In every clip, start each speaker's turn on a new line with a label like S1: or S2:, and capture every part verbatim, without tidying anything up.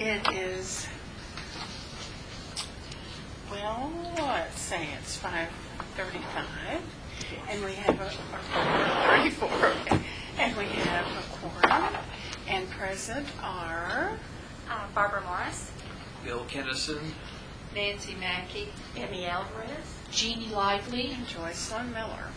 S1: it is, well, let's say it's five thirty-five, and we have a, or thirty-four, okay, and we have a quorum, and present are
S2: Uh, Barbara Morris.
S3: Bill Kennison.
S2: Nancy Mackey. Emmy Alvarez.
S4: Jeannie Lively.
S1: and Joycelyn Miller.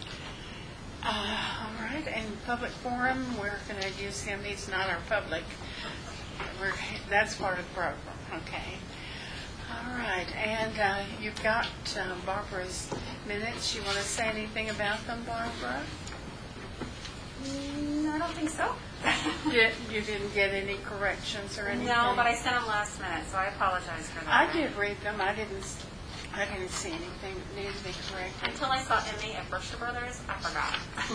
S1: Uh, all right, and public forum, we're going to use him. He's not our public. We're, that's part of the program, okay. All right, and uh, you've got uh, Barbara's minutes. You want to say anything about them, Barbara?
S2: Mm, I don't think so.
S1: You, you didn't get any corrections or anything?
S2: No, but I sent them last minute, so I apologize for that.
S1: I did read them. I didn't. I didn't see anything that needed to be corrected.
S2: Until I saw Emmy at Berkshire Brothers, I forgot.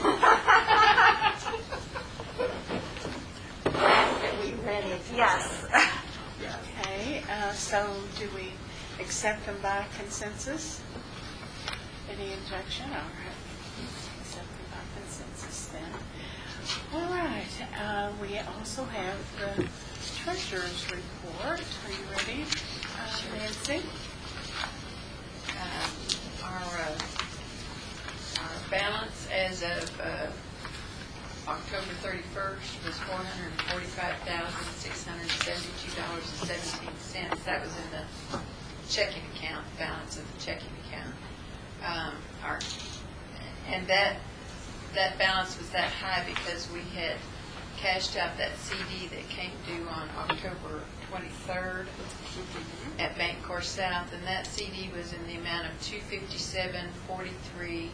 S4: We read it.
S2: Yes.
S1: Okay, uh, so do we accept them by consensus? Any objection? All right. Accept them by consensus then. All right, uh, we also have the treasurer's report. Are you ready, uh, Nancy?
S5: Um, Our, uh, our balance as of uh, October thirty-first was four hundred forty-five thousand, six hundred seventy-two dollars and seventeen cents. That was in the checking account, balance of the checking account. Um, our, and that, that balance was that high because we had cashed out that C D that came due on October twenty-third at Bancorp South, and that C D was in the amount of two fifty-seven forty-three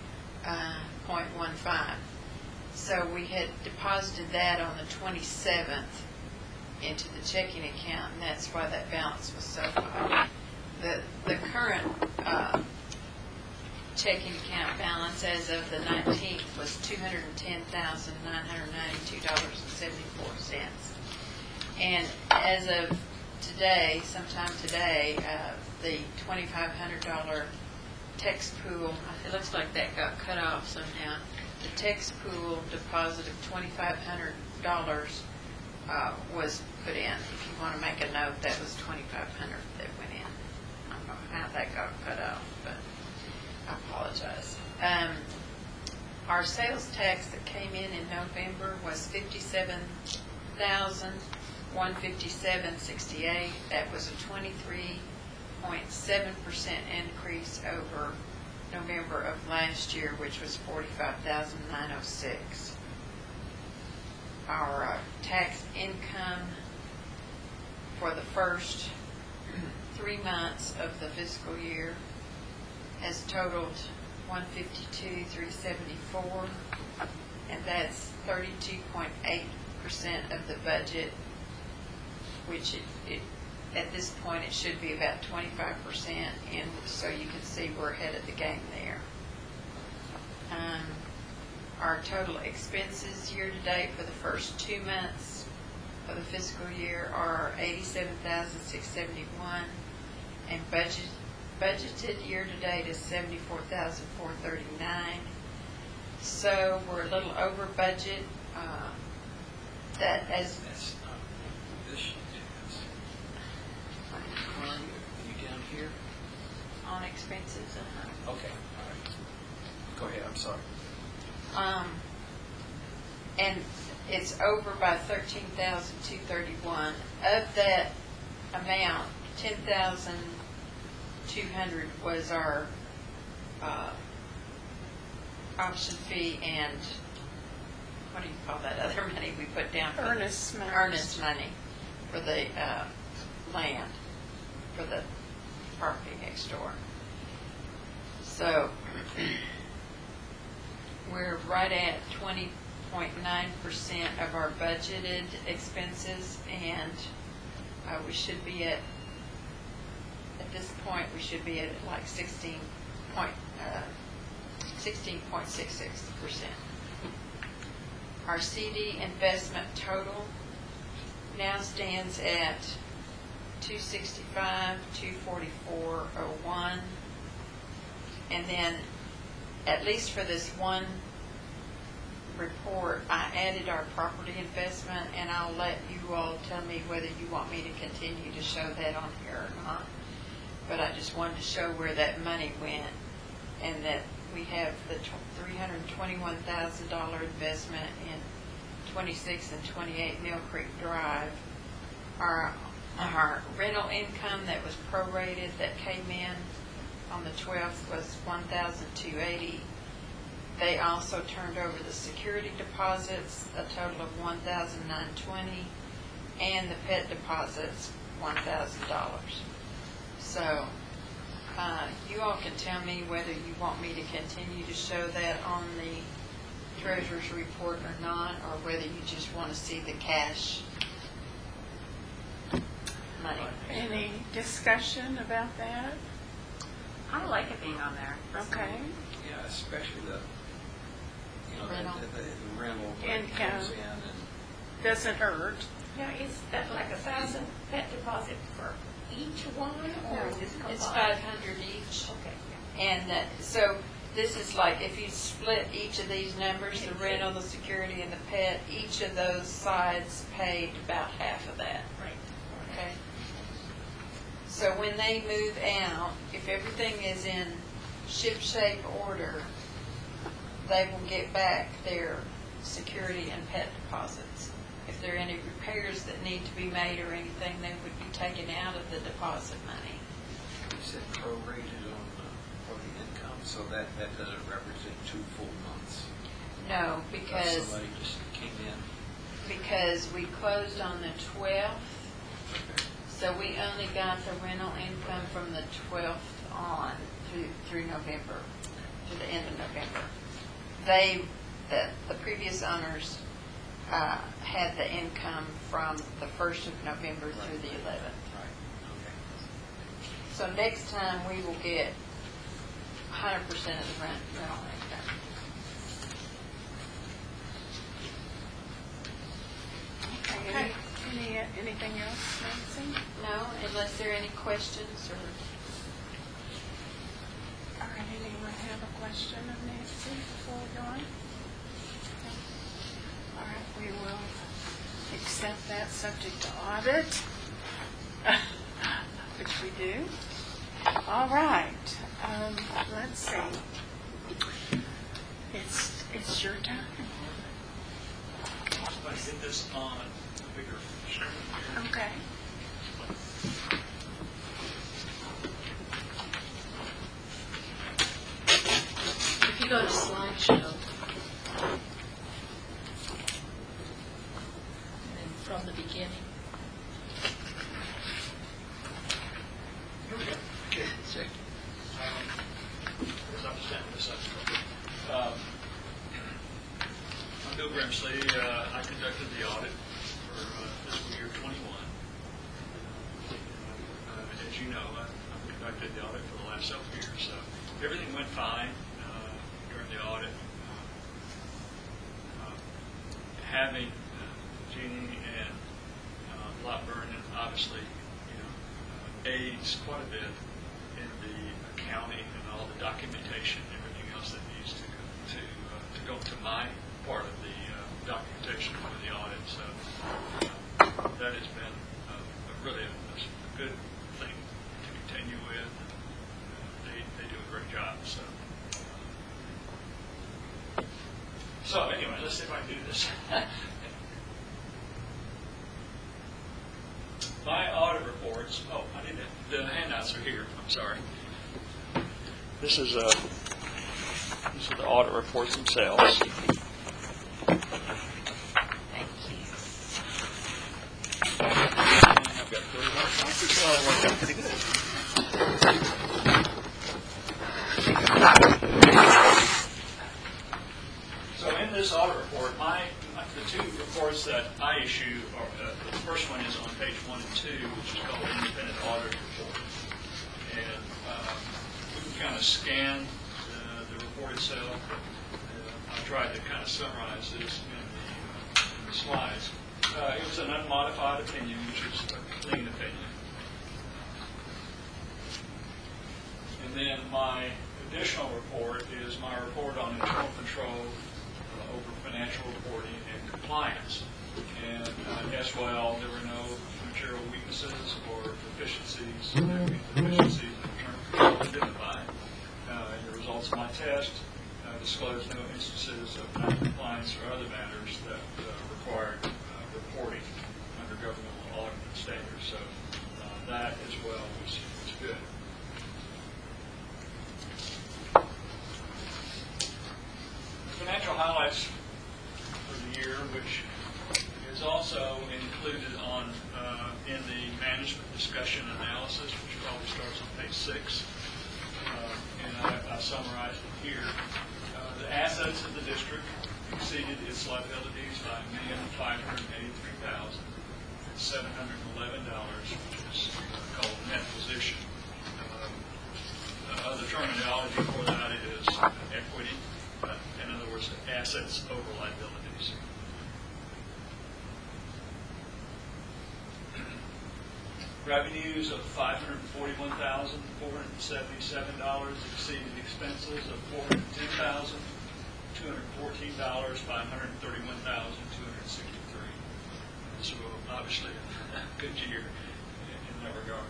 S5: point one five. So we had deposited that on the twenty-seventh into the checking account, and that's why that balance was so high. The the current uh, checking account balance as of the nineteenth was two hundred ten thousand nine hundred ninety-two dollars and seventy-four cents. And as of today, sometime today, uh, the twenty-five hundred dollars text pool, it looks like that got cut off somehow. The text pool deposit of twenty-five hundred dollars uh, was put in. If you want to make a note, that was twenty-five hundred dollars that went in. I don't know how that got cut off, but I apologize. Um, our sales tax that came in in November was fifty-seven thousand one hundred fifty-seven dollars and sixty-eight cents. That was a twenty-three point seven percent increase over November of last year, which was forty-five thousand nine hundred six dollars. Our uh, tax income for the first three months of the fiscal year has totaled one hundred fifty-two thousand three hundred seventy-four dollars, and that's thirty-two point eight percent of the budget, which it, it, at this point it should be about twenty-five percent, and so you can see we're ahead of the game there. Um, our total expenses year-to-date for the first two months of the fiscal year are eighty-seven thousand six hundred seventy-one dollars, and budget budgeted year-to-date is seventy-four thousand four hundred thirty-nine dollars. So we're a little over budget. Uh, that as
S3: That's not this sheet. Are you down here?
S5: on expenses. Uh-huh.
S3: Okay, all right. Go ahead, I'm sorry.
S5: Um, and it's over by thirteen thousand two hundred thirty-one. Of that amount, ten thousand two hundred was our uh, option fee and what do you call that other money we put down? For
S1: Earnest money.
S5: Earnest money for the uh, land, for the property next door. So we're right at twenty point nine percent of our budgeted expenses, and uh, we should be at, at this point, we should be at like sixteen point six six percent. Our C D investment total now stands at two sixty-five, two forty-four oh one, and then at least for this one report, I added our property investment, and I'll let you all tell me whether you want me to continue to show that on here or not. But I just wanted to show where that money went, and that we have the three hundred twenty-one thousand dollars investment in twenty-six and twenty-eight Mill Creek Drive. Our, our rental income that was prorated that came in on the twelfth was one thousand two hundred eighty dollars. They also turned over the security deposits, a total of one thousand nine hundred twenty dollars, and the pet deposits, one thousand dollars. So uh, you all can tell me whether you want me to continue to show that on the treasurer's report or not, or whether you just want to see the cash money.
S1: Any discussion about that?
S2: I like it being on there.
S1: Okay.
S3: Yeah, especially the, you know,
S5: Rental.
S3: the, the, the rental that
S1: Income.
S3: comes in and,
S1: Doesn't hurt.
S4: Now, is that like a thousand pet deposit for each one, or is this combined?
S5: It's five hundred each.
S4: Okay.
S5: And uh, so this is like, if you split each of these numbers, the rental, the security, and the pet, each of those sides paid about half of that.
S4: Right.
S5: Okay. So when they move out, if everything is in ship-shape order, they will get back their security and pet deposits. If there are any repairs that need to be made or anything, they would be taken out of the deposit money.
S3: you said prorated on the, for the income, so that, that doesn't represent two full months.
S5: No,
S3: Uh,
S5: because,
S3: Somebody just came in.
S5: because we closed on the twelfth,
S3: Okay.
S5: so we only got the rental income from the twelfth on through, through November, to the end of November. They, the, the previous owners uh, had the income from the first of November through the eleventh.
S3: Right, okay.
S5: So next time, we will get one hundred percent of the rent, rental income.
S1: Okay. Any, any, anything else, Nancy?
S5: No, unless there are any questions or...
S1: All right, anyone have a question of Nancy before we go on? No? All right, we will accept that subject to audit, which we do. All right, um, let's see. It's, it's your time.
S6: I hit this on a bigger screen.
S1: Okay.
S4: If you go to slideshow, and from the beginning,
S6: Here we go. Okay.
S3: Check.
S6: Um, As I'm standing this up. Um, I'm Bill Grimsley. Uh, I conducted the audit for uh, fiscal year twenty-one. Uh, As you know, I- I've conducted the audit for the last several years. So everything went fine uh, during the audit. Uh, uh, Having uh, Jeannie and uh, Blackburn, obviously, you know, uh, aids quite a bit in the accounting and all the documentation, everything else that needs to go to, uh, to go to my part of the uh, documentation for the audit. So uh, that has been uh, a really a, a good thing to continue with. Uh, they, they do a great job. So. So anyway, let's see if I can do this. My audit reports, oh, I need to, the handouts are here, I'm sorry. This is, uh, these are the audit reports themselves.
S5: Thank you.
S6: I've got thirty more copies, so that worked out pretty good. So in this audit report, my, my- the two reports that I issue, are, uh, the first one is on page one and two, which is called the Independent Audit Report. And um, we can kind of scan the, the report itself. Uh, I tried to kind of summarize this in the, uh, in the slides. Uh, it was an unmodified opinion, which is a clean opinion. And then my additional report is my report on internal control uh, over financial reporting and compliance. And uh, as well, there were no material weaknesses or deficiencies, deficiencies in terms of identified. Uh, and the results of my test uh, disclosed no instances of non-compliance or other matters that uh, required uh, reporting under governmental auditing standards. So uh, that as well was, was good. Financial highlights for the year, which is also included on uh, in the management discussion analysis, which probably starts on page six, uh, and I, I summarized it here. Uh, the assets of the district exceeded its liabilities by a million five hundred eighty-three thousand seven hundred eleven dollars, which is called net position. Um, uh, the terminology for that is equity. Uh, in other words, assets over liabilities. Revenues of five hundred forty-one thousand four hundred seventy-seven dollars exceeded expenses of four hundred ten thousand two hundred fourteen dollars by one hundred thirty-one thousand two hundred sixty-three dollars. So obviously a good year in that regard.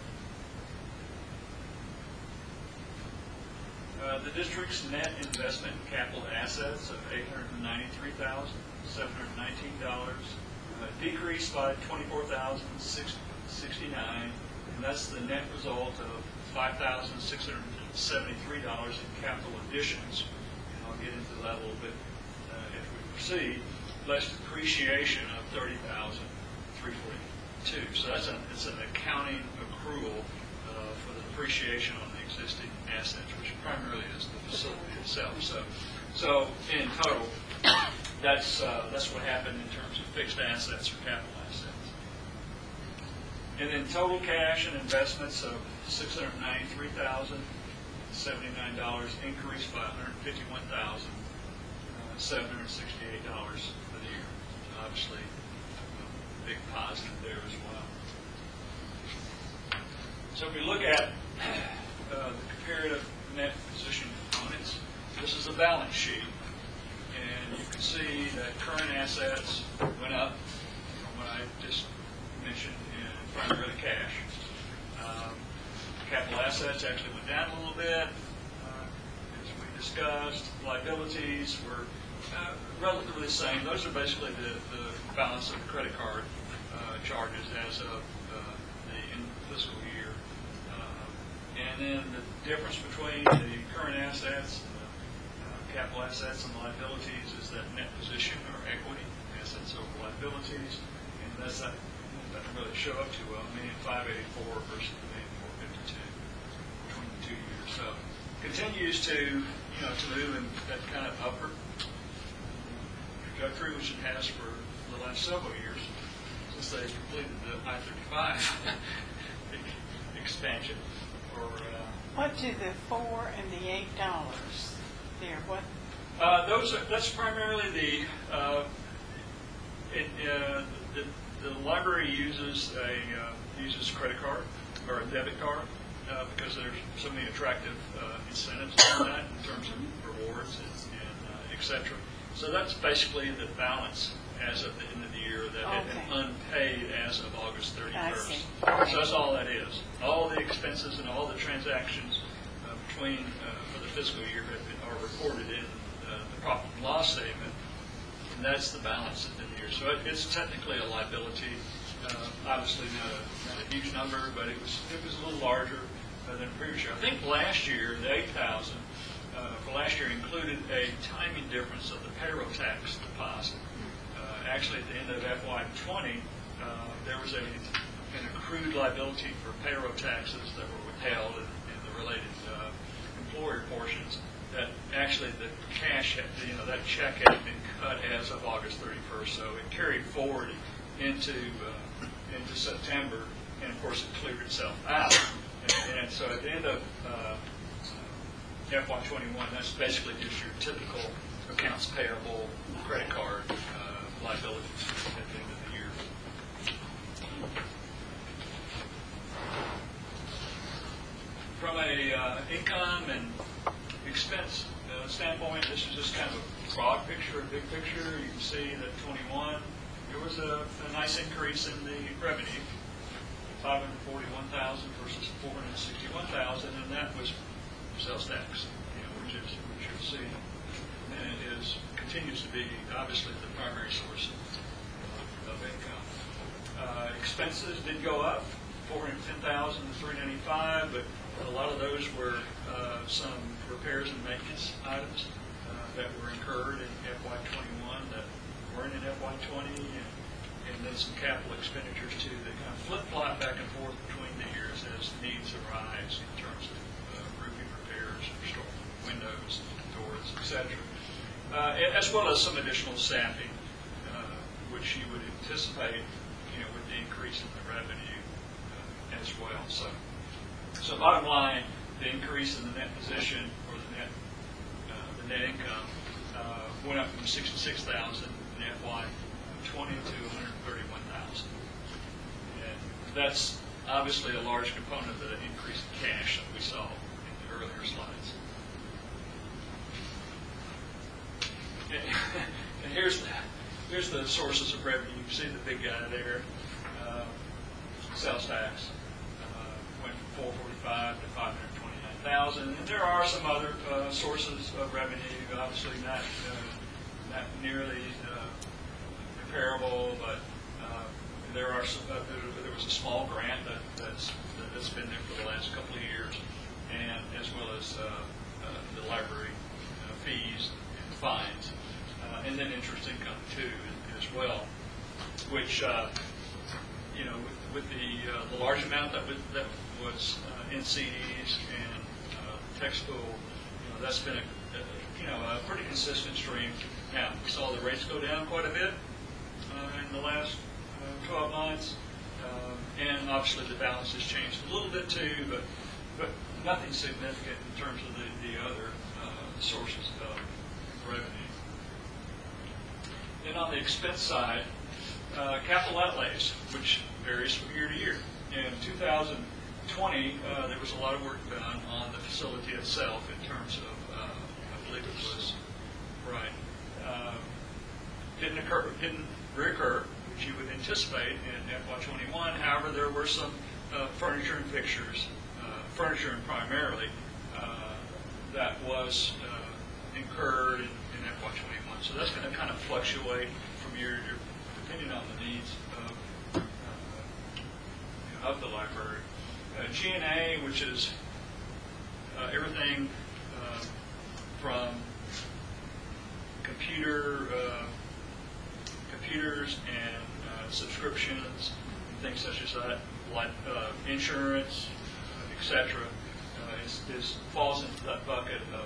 S6: Uh, the district's net investment in capital assets of eight hundred ninety-three thousand seven hundred nineteen dollars uh, decreased by twenty-four thousand sixty-nine dollars, and that's the net result of five thousand six hundred seventy-three dollars in capital additions. And I'll get into that a little bit uh, as we proceed, less depreciation of thirty thousand three hundred forty-two dollars. So that's an, it's an accounting accrual uh, for the depreciation on the existing assets, which primarily is the facility itself. So, so in total, that's uh, that's what happened in terms of fixed assets or capital assets. And then total cash and investments of six hundred ninety-three thousand seventy-nine dollars, increased by one hundred fifty-one thousand seven hundred sixty-eight dollars for the year. Obviously, a big positive there as well. So if we look at uh, the comparative net position components, this is a balance sheet, and you can see that current assets went up from what I just mentioned in primarily cash. Um, capital assets actually went down a little bit, uh, as we discussed. Liabilities were uh, relatively the same. Those are basically the, the balance of the credit card uh, charges as of uh, the end of the fiscal year. And then the difference between the current assets, uh, capital assets, and liabilities is that net position or equity, assets over liabilities, and that's not, that doesn't really show up too well. A million five eighty-four versus a million four fifty-two between the two years. So continues to you know to move in that kind of upward trajectory, which it has for the last several years since they completed the I thirty-five expansion. Or, uh,
S1: What do the four and the eight dollars there? What?
S6: Uh, those are, that's primarily the, uh, it, uh, the the library uses a uh, uses a credit card or a debit card uh, because there's so many attractive uh, incentives on that in terms of rewards and, and uh, et cetera. So that's basically the balance as of the end of the year that had been unpaid as of August thirty-first. So that's all that is. All the expenses and all the transactions uh, between uh, for the fiscal year have been, are recorded in uh, the profit and loss statement, and that's the balance at the end of the year. So it, it's technically a liability. Uh, obviously not a, not a huge number, but it was it was a little larger uh, than previous year. I think last year the eight thousand uh, for last year included a timing difference of the payroll tax deposit. Actually, at the end of F Y twenty, uh, there was a, an accrued liability for payroll taxes that were withheld and, and the related uh, employer portions that actually the cash, had, you know, that check had been cut as of August thirty-first, so it carried forward into uh, into September, and of course it cleared itself out. And, and so at the end of uh, F Y twenty-one, that's basically just your typical accounts payable credit card uh, liabilities at the end of the year. From a uh, income and expense uh, standpoint, this is just kind of a broad picture, a big picture, you can see that twenty-one, there was a, a nice increase in the revenue, five hundred forty-one thousand versus four hundred sixty-one thousand, and that was sales tax, you know, which is, which you'll see, and it is, continues to be obviously the primary source of, of income. Uh, expenses did go up, four hundred ten thousand to three hundred ninety-five, but a lot of those were uh, some repairs and maintenance items uh, that were incurred in F Y twenty-one that weren't in F Y twenty, and, and then some capital expenditures too that kind of flip-flop back and forth between the years as needs arise in terms of uh, roofing repairs, store windows, doors, et cetera. Uh, as well as some additional staffing, uh, which you would anticipate, you know, with the increase in the revenue uh, as well. So, so bottom line, the increase in the net position or the net, uh, the net income uh, went up from sixty-six thousand in F Y twenty to one hundred thirty-one thousand. And that's obviously a large component of the increase in cash that we saw in the earlier slides. And, and here's the, here's the sources of revenue. You can see the big guy there. Uh, sales tax uh, went from four forty-five to five hundred twenty-nine thousand. And there are some other uh, sources of revenue, obviously not uh, not nearly uh, comparable, but uh, there are some, uh, there, there was a small grant that, that's that's been there for the last couple of years, and as well as uh, uh, the library uh, fees and fines. Uh, and then interest income too, as well, which uh, you know, with, with the uh, the large amount that was, that was uh, in C Ds and uh, tax pool, you know, that's been a, a you know a pretty consistent stream. Now we saw the rates go down quite a bit uh, in the last uh, twelve months, um, and obviously the balance has changed a little bit too, but but nothing significant in terms of the the other uh, sources of revenue. Then on the expense side, uh, capital outlays, which varies from year to year. In two thousand twenty, uh, there was a lot of work done on the facility itself in terms of, uh, I believe it was, right, uh, didn't occur, didn't reoccur, which you would anticipate in F Y twenty-one. However, there were some uh, furniture and fixtures, uh, furniture and primarily, uh, that was uh, incurred in, in F Y twenty-one. So that's going to kind of fluctuate from year to year, depending on the needs of, uh, of the library. Uh, G and A, which is uh, everything uh, from computer, uh, computers and uh, subscriptions, and things such as that, like uh, insurance, uh, et cetera, uh, is, is falls into that bucket of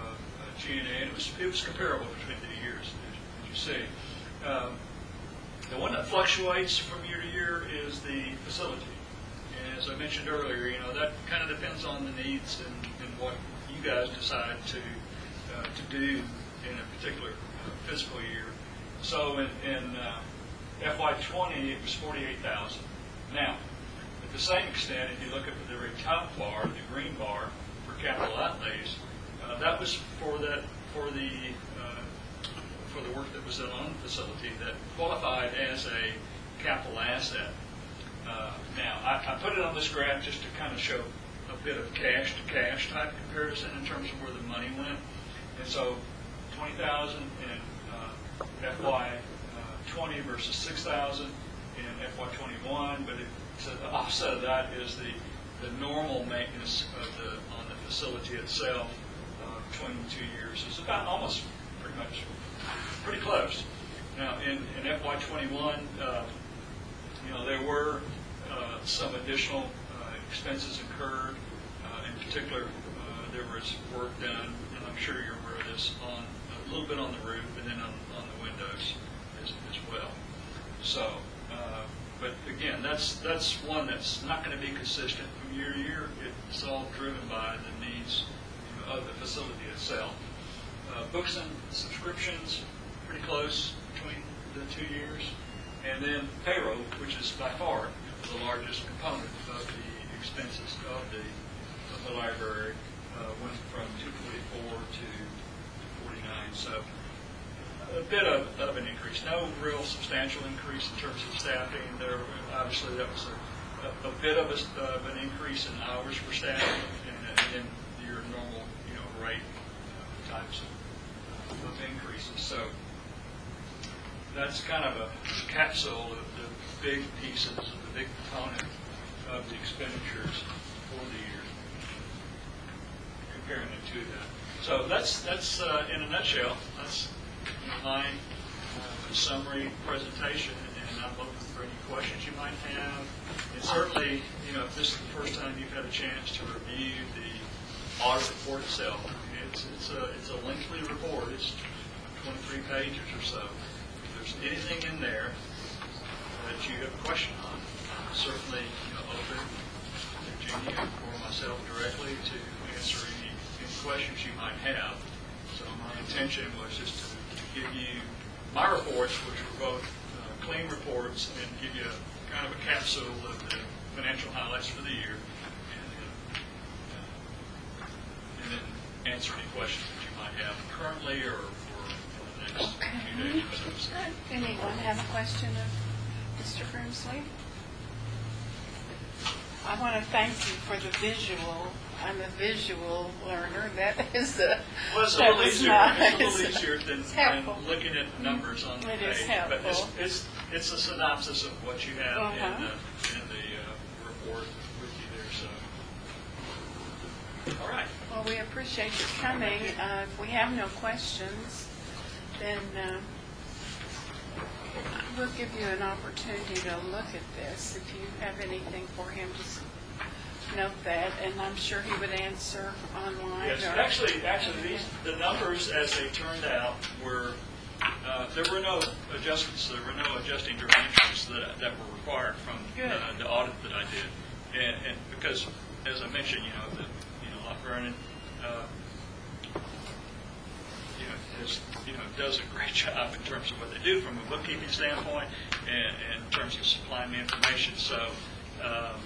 S6: G and A, and it was, it was comparable between the years, as you see. Um, the one that fluctuates from year to year is the facility. And as I mentioned earlier, you know, that kind of depends on the needs and, and what you guys decide to uh, to do in a particular uh, fiscal year. So in, in uh, F Y twenty, it was forty-eight thousand. Now, at the same extent, if you look at the very top bar, the green bar for capital outlays, Uh, that was for that for the uh, for the work that was done on the facility that qualified as a capital asset. Uh, now, I, I put it on this graph just to kind of show a bit of cash to cash type comparison in terms of where the money went. And so, twenty thousand in uh, F Y twenty versus six thousand in F Y twenty-one. But it, so the offset of that is the the normal maintenance of the on the facility itself. Between the two years is about almost pretty much pretty close. Now in, in F Y twenty-one, uh, you know, there were uh, some additional uh, expenses incurred. Uh, in particular, uh, there was work done, and I'm sure you're aware of this, on a little bit on the roof and then on, on the windows as, as well. So, uh, but again, that's that's one that's not going to be consistent from year to year. It's all driven by the needs of the facility itself. Uh, books and subscriptions, pretty close between the two years. And then payroll, which is by far the largest component of the expenses of the, of the library, uh, went from two forty-four to forty-nine. So a bit of, of an increase. No real substantial increase in terms of staffing. There, obviously, that was a, a, a bit of, a, of an increase in hours for staff, and, and then your normal, you know, rate uh, types of, of increases. So that's kind of a capsule of the big pieces, the big component of the expenditures for the year, comparing it to that. So that's, that's uh, in a nutshell, that's my uh, summary presentation, and I'm looking for any questions you might have. And certainly, you know, if this is the first time you've had a chance to review the audit report itself, it's, it's, a, it's a lengthy report. It's twenty-three pages or so. If there's anything in there that you have a question on, I'm certainly, you know, open to Jeannie or myself directly to answer any, any questions you might have. So my intention was just to, to give you my reports, which were both uh, clean reports, and give you a, kind of a capsule of the financial highlights for the year, and then, uh, and then answer any questions that you might have currently or for, for the next few days. So,
S1: Anyone have a question of Mister Grimsley? I want to thank you for the visual. I'm a visual learner. That is a,
S6: Well, it's a
S1: that
S6: little
S1: was
S6: easier,
S1: nice.
S6: it's a little easier than,
S1: It's
S6: than
S1: helpful.
S6: looking at numbers on the
S1: It
S6: page.
S1: is
S6: But it's,
S1: helpful.
S6: it's, it's a synopsis of what you have in
S1: Uh-huh.
S6: the, in the uh, report with you there, so. All right.
S1: Well, we appreciate your coming. Uh, if we have no questions, then uh, we'll give you an opportunity to look at this. If you have anything for him, just note that, and I'm sure he would answer online.
S6: Yes,
S1: or-
S6: actually, actually, these, the numbers as they turned out were, uh, there were no adjustments, there were no adjusting dimensions that, that were required from
S1: Good.
S6: uh, the audit that I did. And, and because, as I mentioned, you know, the, you know, Lock Vernon, uh, you know, is, you know, does a great job in terms of what they do from a bookkeeping standpoint and, and in terms of supplying me information. So, um,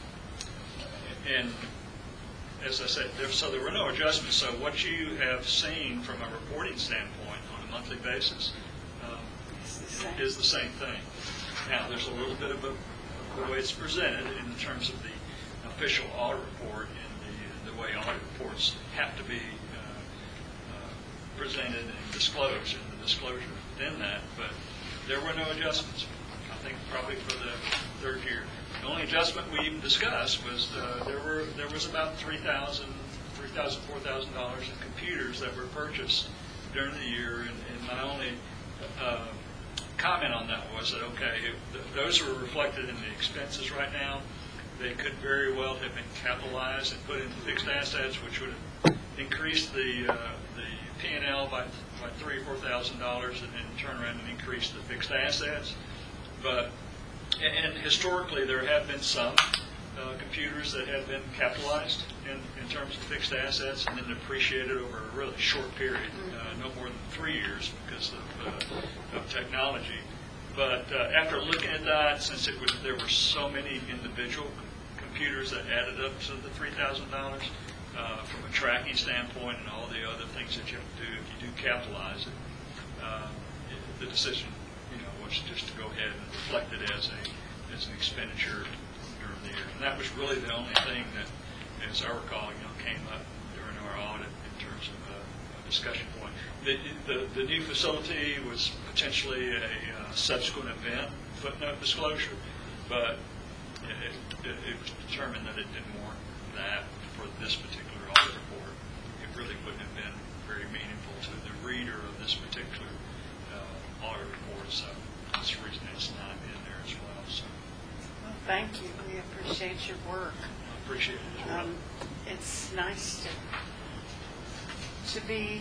S6: and as I said, there, so there were no adjustments. So what you have seen from a reporting standpoint on a monthly basis um,
S1: It's the same.
S6: is the same thing. Now, there's a little bit of a, the way it's presented in terms of the official audit report and the, the way audit reports have to be uh, uh, presented and disclosed, and the disclosure within that. But there were no adjustments, I think, probably for the third year. The only adjustment we even discussed was uh, there were there was about three thousand, three thousand, four thousand dollars in computers that were purchased during the year, and, and my only uh, comment on that was that okay, if th- those are reflected in the expenses right now. They could very well have been capitalized and put into fixed assets, which would have increased the uh, the P and L by by three or four thousand dollars, and then turn around and increase the fixed assets, but. And historically, there have been some uh, computers that have been capitalized in, in terms of fixed assets and then depreciated over a really short period, uh, no more than three years because of, uh, of technology. But uh, after looking at that, since it was, there were so many individual computers that added up to the three thousand dollars, uh, from a tracking standpoint and all the other things that you have to do if you do capitalize it, uh, the decision was just to go ahead and reflect it as a as an expenditure during the year. And that was really the only thing that, as I recall, you know, came up during our audit in terms of a, a discussion point. The, the the new facility was potentially a uh, subsequent event footnote disclosure, but it, it, it was determined that it didn't warrant that for this particular audit report. It really wouldn't have been very meaningful to the reader of this particular uh, audit report. So. That's the reason it's not in there as well. So.
S1: Well, thank you. We appreciate your work.
S6: I appreciate it as well.
S1: Um, it's nice to to be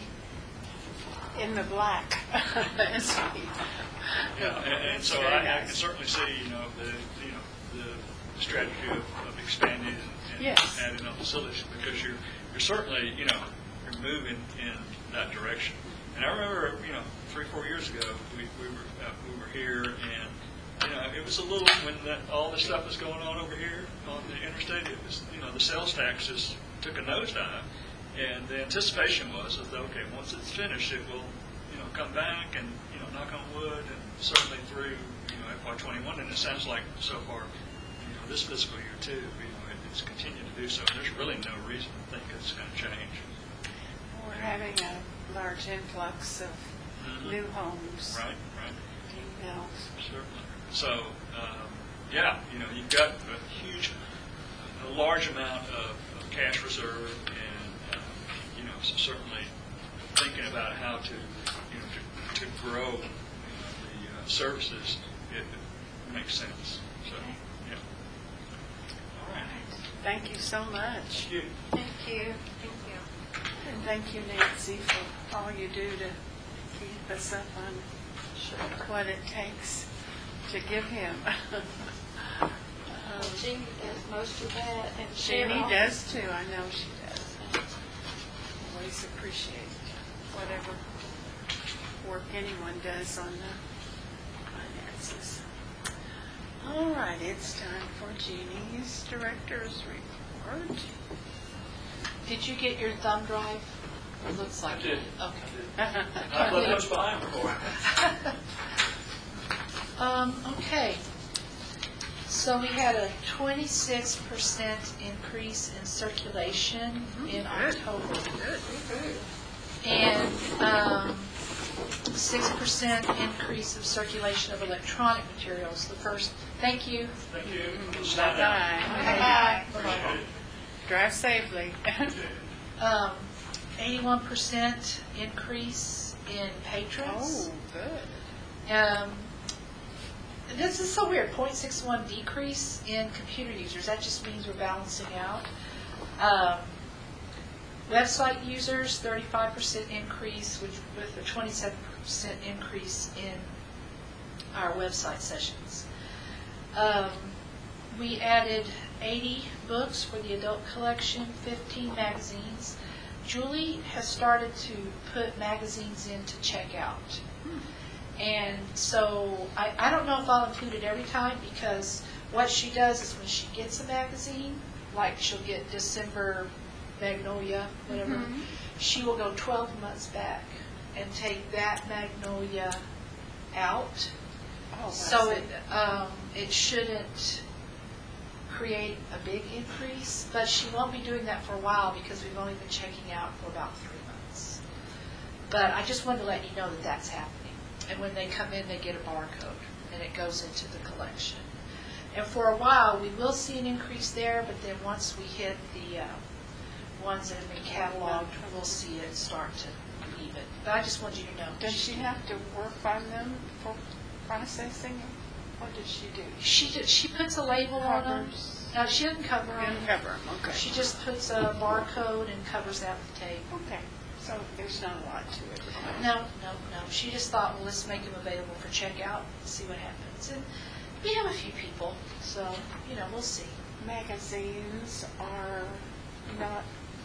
S1: in the black. As we-
S6: Yeah, and, and
S1: It's
S6: so
S1: very
S6: I, I
S1: nice.
S6: can certainly see, you know, the you know the strategy of, of expanding and, and
S1: Yes.
S6: adding on facilities because you're you're certainly you know you're moving in that direction. And I remember, you know, three, four years ago, we, we were uh, we were here, and you know, it was a little when that, all this stuff was going on over here on the interstate. It was, you know, the sales tax just took a nosedive, and the anticipation was that okay, once it's finished, it will, you know, come back and you know knock on wood, and certainly through, you know, F Y twenty-one, and it sounds like so far, you know, this fiscal year too, you know, it- it's continued to do so. There's really no reason to think it's going to change.
S1: We're having a large influx of
S6: Mhm.
S1: new homes
S6: Right, right.
S1: being built.
S6: Certainly. So, um, yeah, you know, you've got a huge, a large amount of, of cash reserve, and um, you know, so certainly thinking about how to, you know, to, to grow, you know, the uh, services, it, it makes sense. So, yeah. All right.
S1: Thank you so much.
S6: Thank you.
S5: Thank you.
S2: Thank you.
S1: And thank you, Nancy, for all you do to keep us up on what it takes to give him. Um,
S4: Jeannie does most of that, and
S1: Jeannie
S4: Cheryl.
S1: does too, I know she does. Always appreciate whatever work anyone does on the finances. All right, it's time for Jeannie's director's report.
S7: Did you get your thumb drive? It looks like
S6: I did.
S7: it. Okay.
S6: I put those behind before.
S7: Um, okay. So we had a twenty-six percent increase in circulation in October. And, um, six percent increase of circulation of electronic materials. The first, thank you.
S6: Thank you.
S1: Bye-bye.
S7: Bye-bye.
S1: Drive safely.
S7: Um, eighty-one percent increase in patrons.
S1: Oh, good.
S7: Um, this is so weird, zero point six one decrease in computer users. That just means we're balancing out. Um, website users, thirty-five percent increase, which with a twenty-seven percent increase in our website sessions. Um, we added eighty books for the adult collection, fifteen magazines. Julie has started to put magazines into checkout. And so I, I don't know if I'll include it every time, because what she does is when she gets a magazine, like she'll get December Magnolia, whatever,
S1: Mhm.
S7: she will go twelve months back and take that Magnolia out.
S1: Oh, I
S7: So
S1: see.
S7: it, um, it shouldn't create a big increase, but she won't be doing that for a while because we've only been checking out for about three months. But I just wanted to let you know that that's happening. And when they come in, they get a barcode, and it goes into the collection. And for a while, we will see an increase there, but then once we hit the uh, ones that have been cataloged, we'll see it start to even. But I just wanted you to know.
S1: Does she have to work on them for processing? What does she do?
S7: She did, she puts a label on them.
S1: Covers?
S7: No, she doesn't cover them.
S1: And cover them, okay.
S7: She just puts a barcode and covers that with tape.
S1: Okay, so there's not a lot to it.
S7: No, no, no. She just thought, well, let's make them available for checkout and see what happens. And we have a few people, so, you know, we'll see.
S1: Magazines are not,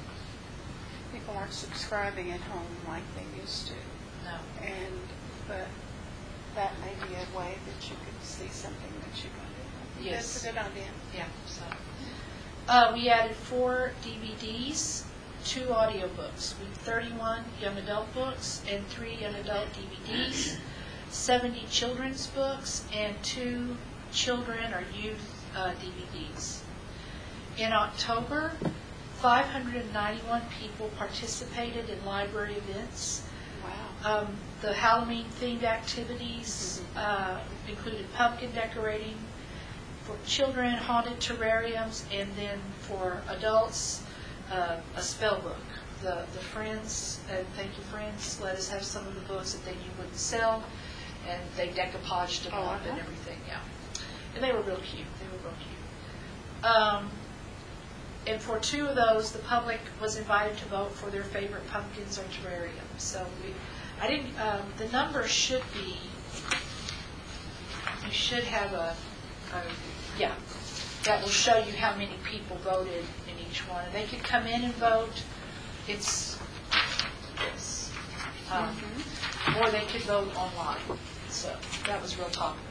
S1: people aren't subscribing at home like they used to.
S7: No.
S1: And, but that may be a way that you could see something that you wanted.
S7: Yes.
S1: That's a good idea.
S7: Yeah, so. Uh, we added four D V Ds, two audiobooks. We have thirty-one young adult books and three young adult D V Ds, seventy children's books, and two children or youth uh, D V Ds. In October, five hundred ninety-one people participated in library events.
S1: Wow.
S7: Um, the Halloween-themed activities uh, included pumpkin decorating for children, haunted terrariums, and then for adults, uh, a spell book. The the Friends, uh, thank you Friends, let us have some of the books that they knew wouldn't sell, and they decoupaged them
S1: Oh,
S7: up and
S1: uh-huh.
S7: everything, yeah. And they were real cute, they were real cute. Um, and for two of those, the public was invited to vote for their favorite pumpkins or terrariums. So we, I didn't, um, the number should be, you should have a, a, yeah, that will show you how many people voted in each one. And they could come in and vote, it's this. Um, Or they could vote online. So that was real popular.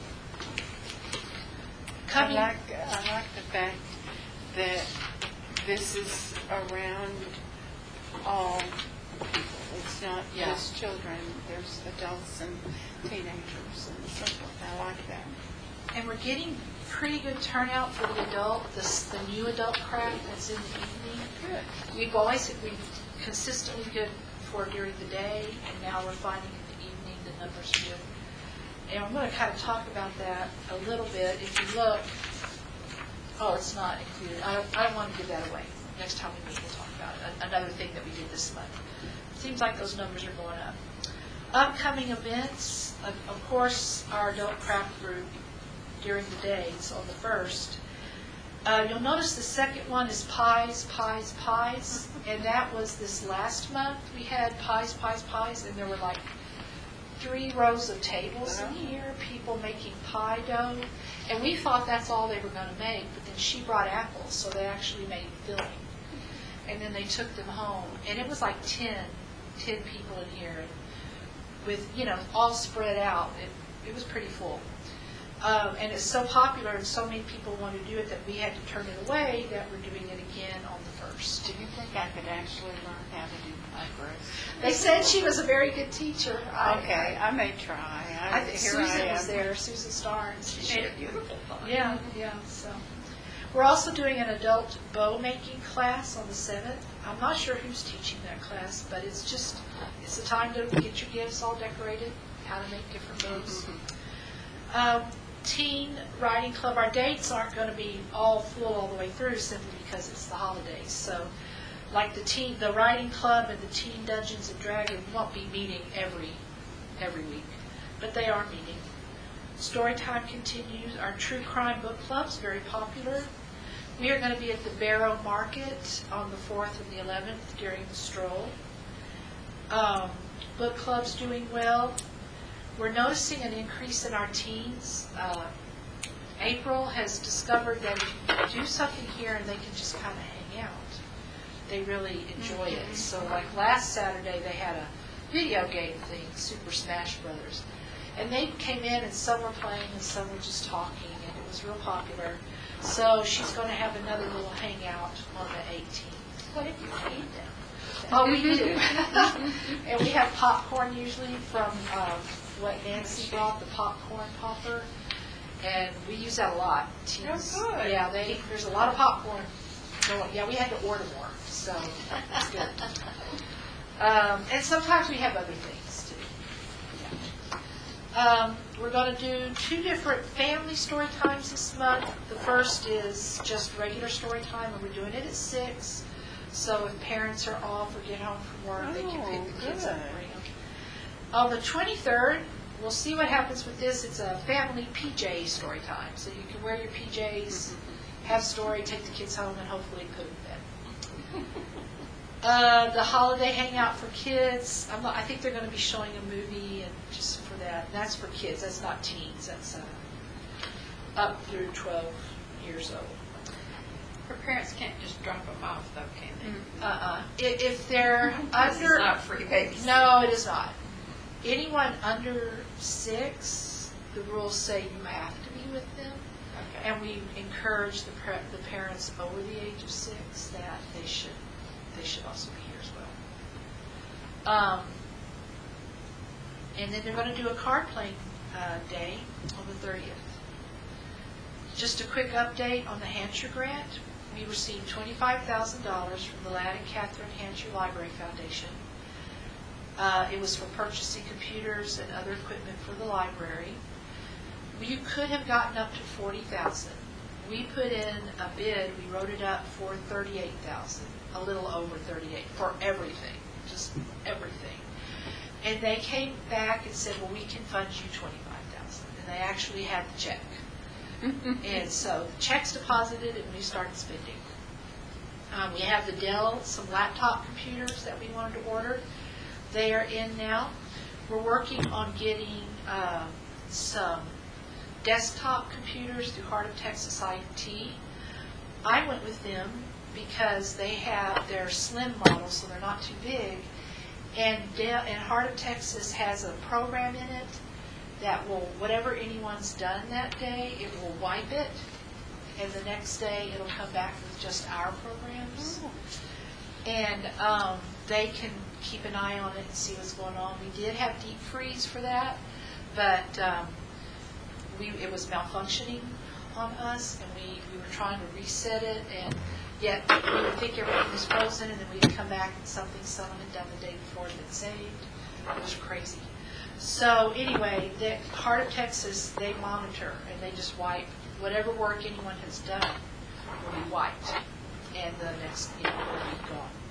S1: I
S7: Coming,
S1: like, I like the fact that this is around all people. It's not
S7: Yeah.
S1: just children, there's adults and teenagers and so forth. I like that.
S7: And we're getting pretty good turnout for the adult, the, s- the new adult craft that's in the evening.
S1: Good.
S7: We've always, we've consistently good for during the day, and now we're finding in the evening the numbers are good. And I'm going to kind of talk about that a little bit. If you look, oh, it's not included. I don't, I don't want to give that away. Next time we meet, we'll talk about it. A- Another thing that we did this month. Seems like those numbers are going up. Upcoming events, of, of course, our adult craft group during the days on the first. Uh, you'll notice the second one is pies, pies, pies, and that was this last month. We had pies, pies, pies, and there were like three rows of tables in here, people making pie dough, and we thought that's all they were going to make, but then she brought apples, so they actually made filling, and then they took them home, and it was like ten, ten people in here, with, you know, all spread out. It, it was pretty full. Um, and it's so popular and so many people want to do it that we had to turn it away, that we're doing it again on the first.
S1: Do you think I could actually learn how to do pie crust?
S7: They said she was a very good teacher. I-
S1: Okay, I may try.
S7: I think
S1: here
S7: Susan
S1: I am.
S7: was there, Susan Starnes.
S4: She made a beautiful pie.
S7: Yeah, yeah, so. We're also doing an adult bow making class on the seventh. I'm not sure who's teaching that class, but it's just, it's a time to get your gifts all decorated, how to make different bows. Um, Teen Writing Club, our dates aren't going to be all full all the way through simply because it's the holidays. So like the teen, the Writing Club and the Teen Dungeons and Dragons won't be meeting every, every week, but they are meeting. Storytime continues. Our True Crime Book Club's very popular. We are going to be at the Barrow Market on the fourth and the eleventh during the stroll. Um, book club's doing well. We're noticing an increase in our teens. Uh, April has discovered that if you do something here and they can just kind of hang out, they really enjoy it. So like last Saturday they had a video game thing, Super Smash Brothers. And they came in and some were playing and some were just talking, and it was real popular. So she's going to have another little hangout on the eighteenth.
S4: What if you feed them?
S7: Oh, we do. And we have popcorn usually from um, what Nancy brought, the popcorn popper. And we use that a lot. Teens,
S1: Oh, good.
S7: Yeah, they, there's a lot of popcorn going. Yeah, we had to order more, so it's good. Um, and sometimes we have other things too. Yeah. Um, we're going to do two different family story times this month. The first is just regular story time, and we're doing it at six. So if parents are off or get home from work, they can pick the kids up and
S1: good.
S7: bring them. On the twenty-third, we'll see what happens with this. It's a family P J story time. So you can wear your P Js, have story, take the kids home, and hopefully put them to bed. Uh, the holiday hangout for kids. I'm not, I think they're going to be showing a movie, and just for that. That's for kids. That's not teens. That's uh, up through twelve years old.
S5: Her parents can't just drop them off, though, can they?
S7: Uh-uh. If, if they're
S5: This is
S7: under,
S5: not free babies.
S7: no, it is not. Anyone under six, the rules say you have to be with them.
S5: Okay.
S7: And we encourage the pre- the parents over the age of six that they should they should also be here as well. Um, and then they're going to do a card playing uh, day on the thirtieth. Just a quick update on the Hansher grant. We received twenty-five thousand dollars from the Lad and Catherine Hansher Library Foundation. Uh, it was for purchasing computers and other equipment for the library. You could have gotten up to forty thousand dollars. We put in a bid, we wrote it up for thirty-eight thousand dollars, a little over thirty-eight, for everything, just everything. And they came back and said, well, we can fund you twenty-five thousand dollars. And they actually had the check. And so the check's deposited and we started spending. Um, we have the Dell, some laptop computers that we wanted to order. They are in now. We're working on getting uh, some desktop computers through Heart of Texas I T. I went with them because they have their slim models, so they're not too big. And, Dell, and Heart of Texas has a program in it that will, whatever anyone's done that day, it will wipe it, and the next day it'll come back with just our programs. And um, they can keep an eye on it and see what's going on. We did have deep freeze for that, but um, we, it was malfunctioning on us, and we, we were trying to reset it, and yet we would think everything was frozen, and then we'd come back and something someone had done the day before had been saved. It was crazy. So anyway, the Heart of Texas, they monitor, and they just wipe whatever work anyone has done will be wiped, and the next, you know, will be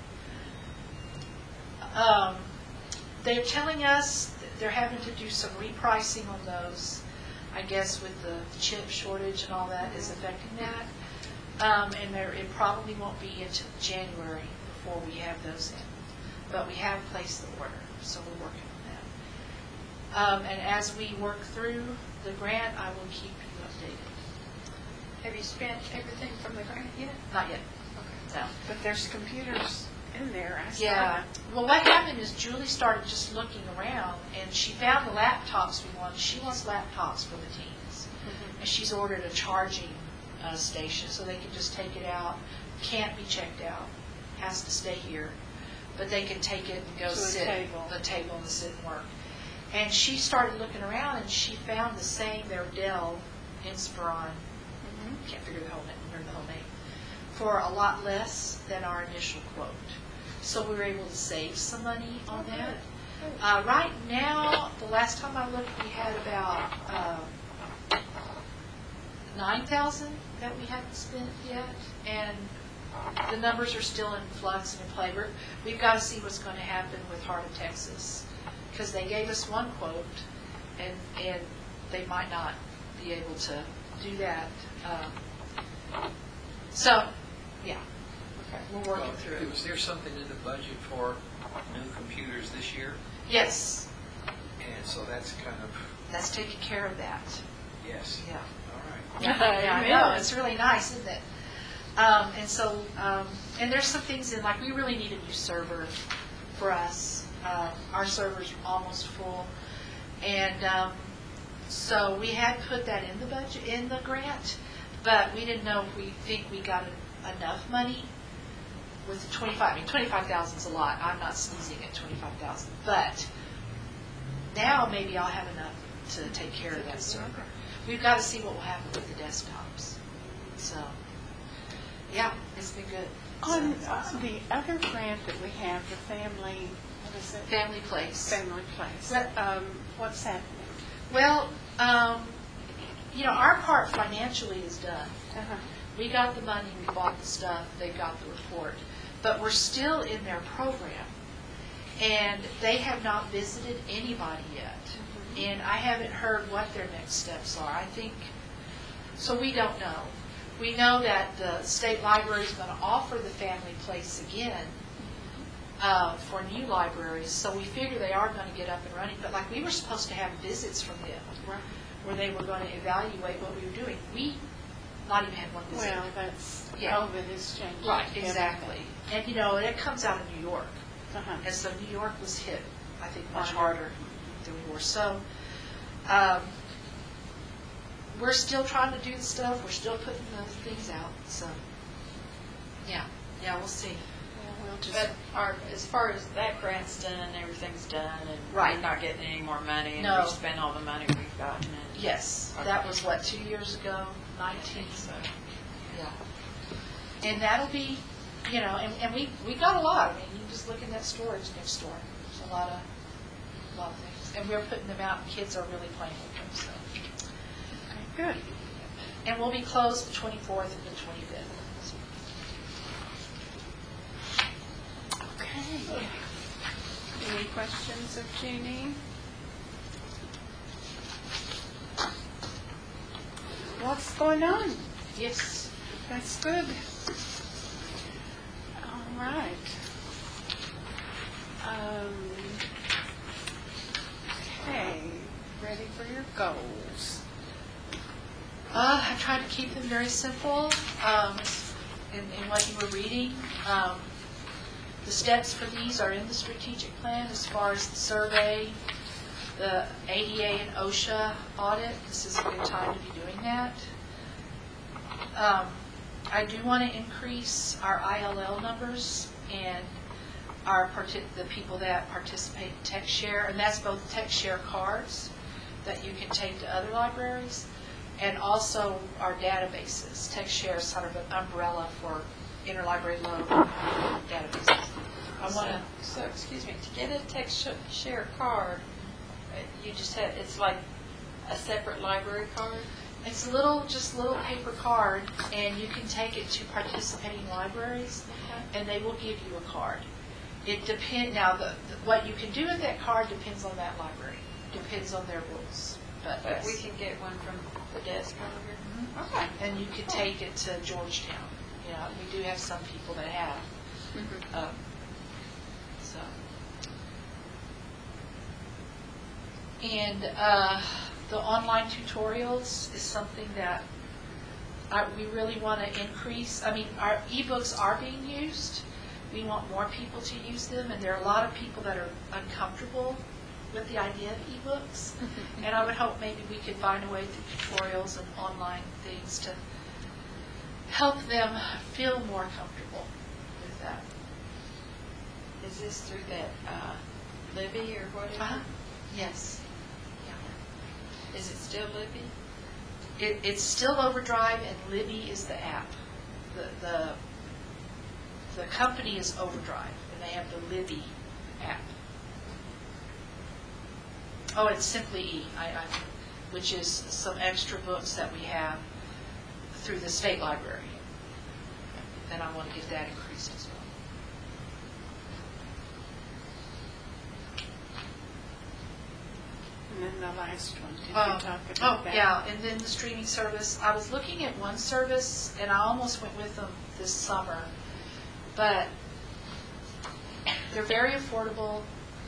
S7: gone. Um, they're telling us that they're having to do some repricing on those. I guess with the chip shortage and all that is affecting that. Um, and there, it probably won't be until January before we have those in. But we have placed the order, so we're working on that. Um, and as we work through the grant, I will keep you updated.
S4: Have you spent everything from the grant yet?
S7: Not yet. No.
S1: But there's computers in there. I saw
S7: Yeah.
S1: that.
S7: Well, what happened is Julie started just looking around, and she found the laptops we wanted. She wants laptops for the teens.
S1: Mhm.
S7: And she's ordered a charging uh, station so they can just take it out. Can't be checked out. Has to stay here. But they can take it and go
S1: To a
S7: sit
S1: table.
S7: at the table and sit and work. And she started looking around, and she found the same, their Dell Inspiron,
S1: Mhm.
S7: can't figure the whole name, remember the whole name, for a lot less than our initial quote. So we were able to save some money on that. Uh, right now, the last time I looked, we had about uh, nine thousand that we haven't spent yet, and the numbers are still in flux and in play. We're, we've got to see what's going to happen with Heart of Texas, because they gave us one quote, and and they might not be able to do that. Um, so, yeah, we're working
S3: Well,
S7: through it.
S3: Was there something in the budget for new computers this year?
S7: Yes,
S3: And so that's kind of,
S7: that's taking care of that.
S3: yes,
S7: Yeah.
S3: all right.
S7: Yeah, I know, it's really nice, isn't it? Um, and so, um, and there's some things in, like, we really need a new server for us. Uh, our server's almost full. And um, so we had put that in the budget, in the grant, but we didn't know if we think we got en- enough money with the twenty-five. I mean, twenty-five thousand is a lot. I'm not sneezing at twenty-five thousand. But now maybe I'll have enough to take care of that server. We've got to see what will happen with the desktops. So, yeah, it's been good. So,
S1: On
S7: it's
S1: uh,
S7: awesome.
S1: the other grant that we have, the family, what is it?
S7: Family Place.
S1: Family Place.
S7: What-
S1: Um, what's happening?
S7: Well, um, you know, our part financially is done.
S1: Uh-huh.
S7: We got the money, we bought the stuff, they got the report. But we're still in their program. And they have not visited anybody yet. And I haven't heard what their next steps are. I think, so we don't know. We know that the state library is going to offer the family place again uh, for new libraries. So we figure they are going to get up and running. But like, we were supposed to have visits from them
S1: Right.
S7: where they were going to evaluate what we were doing. We not even had one visit.
S1: Well, that's,
S7: Yeah.
S1: COVID has changed.
S7: Right,
S1: everything.
S7: exactly. And, you know, it comes out of New York.
S1: Uh-huh.
S7: And so New York was hit, I think, much
S1: Harder.
S7: harder than we were. So um, we're still trying to do the stuff. We're still putting the things out. So, yeah, yeah, we'll see.
S1: Well, we'll just,
S5: But our, as far as that grant's done, everything's done, and
S7: Right.
S5: we're not getting any more money, and
S7: No.
S5: we've spent all the money we've gotten. And
S7: Yes, that was what, two years ago, nineteen?
S5: So,
S7: Yeah. And that'll be, you know, and, and we, we got a lot. I mean, you just look in that storage next door. There's a lot of, a lot of things. And we're putting them out, and kids are really playing with them, so.
S1: okay, good.
S7: And we'll be closed the twenty-fourth and the twenty-fifth.
S1: Okay. Any questions of Jeannie? What's going on?
S7: Yes.
S1: That's good. All right. Um, okay, ready for your goals.
S7: Uh, I tried to keep them very simple, um, in, in what you were reading. Um, the steps for these are in the strategic plan as far as the survey, the A D A and OSHA audit. This is a good time to be doing that. Um, I do want to increase our I L L numbers, and our, parti- the people that participate in TechShare, and that's both TechShare cards that you can take to other libraries, and also our databases. TechShare is sort of an umbrella for interlibrary loan databases. I want to,
S5: So, excuse me, to get a text sh- share card, uh, you just have, it's like a separate library card?
S7: it's a little, just a little paper card, and you can take it to participating libraries, and they will give you a card. It depend, now, the, the- what you can do with that card depends on that library, depends on their rules, but
S5: But
S7: yes.
S5: we can get one from the desk over here?
S7: Mhm.
S5: Okay.
S7: And you could take it to Georgetown. You know, we do have some people that have.
S5: Mhm.
S7: Um, so. And uh, the online tutorials is something that I, we really want to increase. I mean, our ebooks are being used. We want more people to use them, and there are a lot of people that are uncomfortable with the idea of ebooks. And I would hope maybe we could find a way through tutorials and online things to help them feel more comfortable with that.
S5: Is this through that uh, Libby or whatever?
S7: Uh-huh. Yes.
S5: Is it still Libby?
S7: It, it's still Overdrive, and Libby is the app. The, the the company is Overdrive, and they have the Libby app. Oh, it's Simply E, I, I, which is some extra books that we have through the state library. And I want to get that increased as well.
S1: And then the last one, did you
S7: Um,
S1: talk
S7: Oh,
S1: about that?
S7: yeah, and then the streaming service. I was looking at one service, and I almost went with them this summer, but they're very affordable.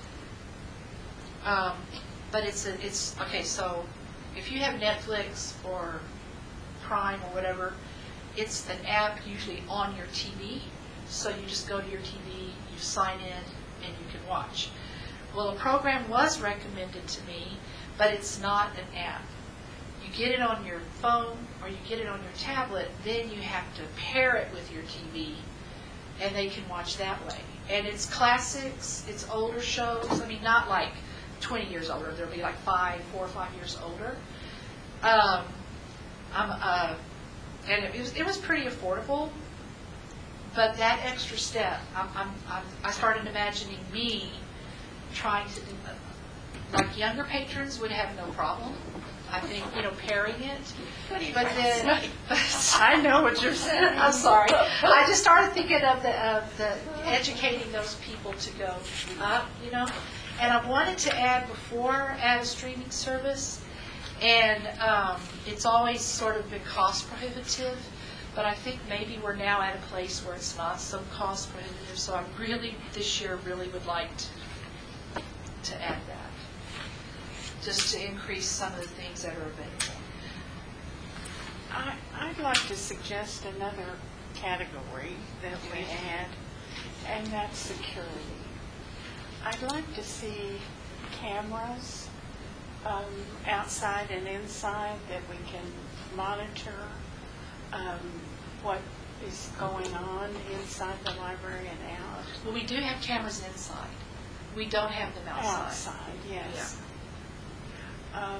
S7: Um, but it's a, it's okay. So if you have Netflix or Prime or whatever, it's an app usually on your T V. So you just go to your T V, you sign in, and you can watch. Well, a program was recommended to me, but it's not an app. You get it on your phone or you get it on your tablet, then you have to pair it with your T V, and they can watch that way. And it's classics, it's older shows. I mean, not like twenty years older. They'll be like five, four or five years older. Um, I'm, uh, and it was, it was pretty affordable. But that extra step, I'm, I'm, I'm, I started imagining me trying to do, like younger patrons would have no problem, I think, you know, pairing it.
S4: What are you
S7: But
S4: trying to
S7: then,
S4: say?
S1: I know what you're saying.
S7: I'm sorry. I just started thinking of the, of the educating those people to go up, you know. And I wanted to add before, add a streaming service. And um, it's always sort of been cost prohibitive. But I think maybe we're now at a place where it's not so cost prohibitive. So I really, this year, really would like to, to add that. Just to increase some of the things that are available.
S1: I, I'd like to suggest another category that we add, and that's security. I'd like to see cameras um, outside and inside that we can monitor um, what is going on inside the library and out.
S7: Well, we do have cameras inside. We don't have them outside.
S1: Outside, yes. Um,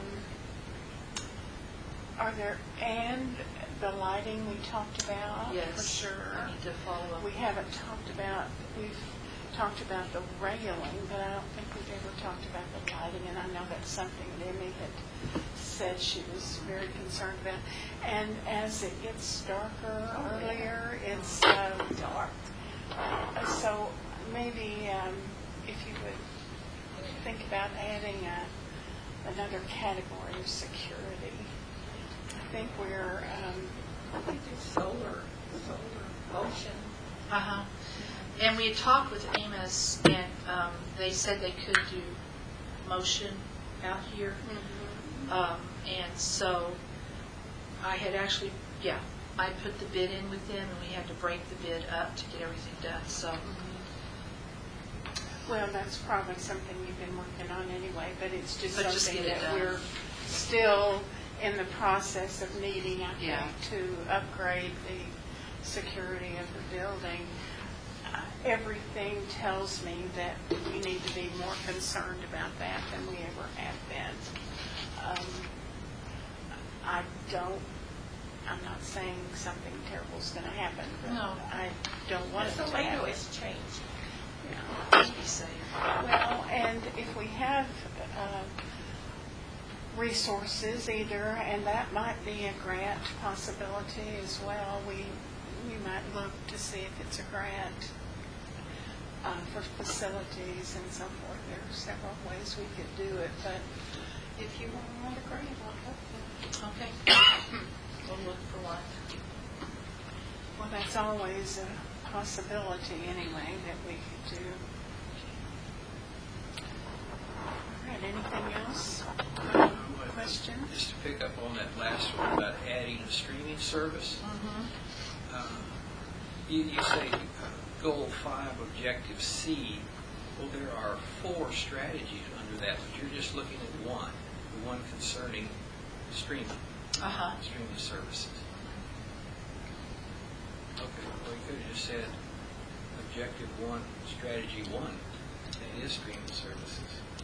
S1: Are there, and the lighting we talked about, for
S7: Yes,
S1: sure.
S7: I need to follow up.
S1: We haven't talked about, we've talked about the railing, but I don't think we've ever talked about the lighting, and I know that's something that Emmy had said she was very concerned about. And as it gets darker earlier, it's um, dark. Uh, So maybe um, if you would think about adding a, another category of security. I think we're, um,
S4: I think it's solar, solar, ocean.
S7: Uh-huh. And we had talked with Amos, and um, they said they could do motion out here. Um, and so I had actually, yeah, I put the bid in with them, and we had to break the bid up to get everything done. So,
S1: well, that's probably something you've been working on anyway, but it's just
S7: But just
S1: something
S7: get it
S1: that
S7: done.
S1: we're still in the process of needing, I
S7: Yeah.
S1: think, to upgrade the security of the building. uh, everything tells me that we need to be more concerned about that than we ever have been. Um, I don't, I'm not saying something terrible is going to happen, but
S7: No.
S1: I don't want it
S4: So
S1: to
S4: wait
S1: happen.
S4: till it's changed.
S1: Yeah.
S7: Just be safe.
S1: Well, and if we have uh, resources either, and that might be a grant possibility as well, we, we might look to see if it's a grant uh, for facilities and so forth. There are several ways we could do it, but if you want to write a grant, I'll help you.
S7: Okay. We'll look for one.
S1: Well, that's always a possibility anyway that we could do. All right, anything else? Question?
S3: Just to pick up on that last one about adding a streaming service. Uh, You, you say uh, goal five, objective C. Well, there are four strategies under that, but you're just looking at one, the one concerning streaming,
S7: Uh-huh.
S3: streaming services. Okay, well, you could have just said objective one, strategy one, that is streaming services.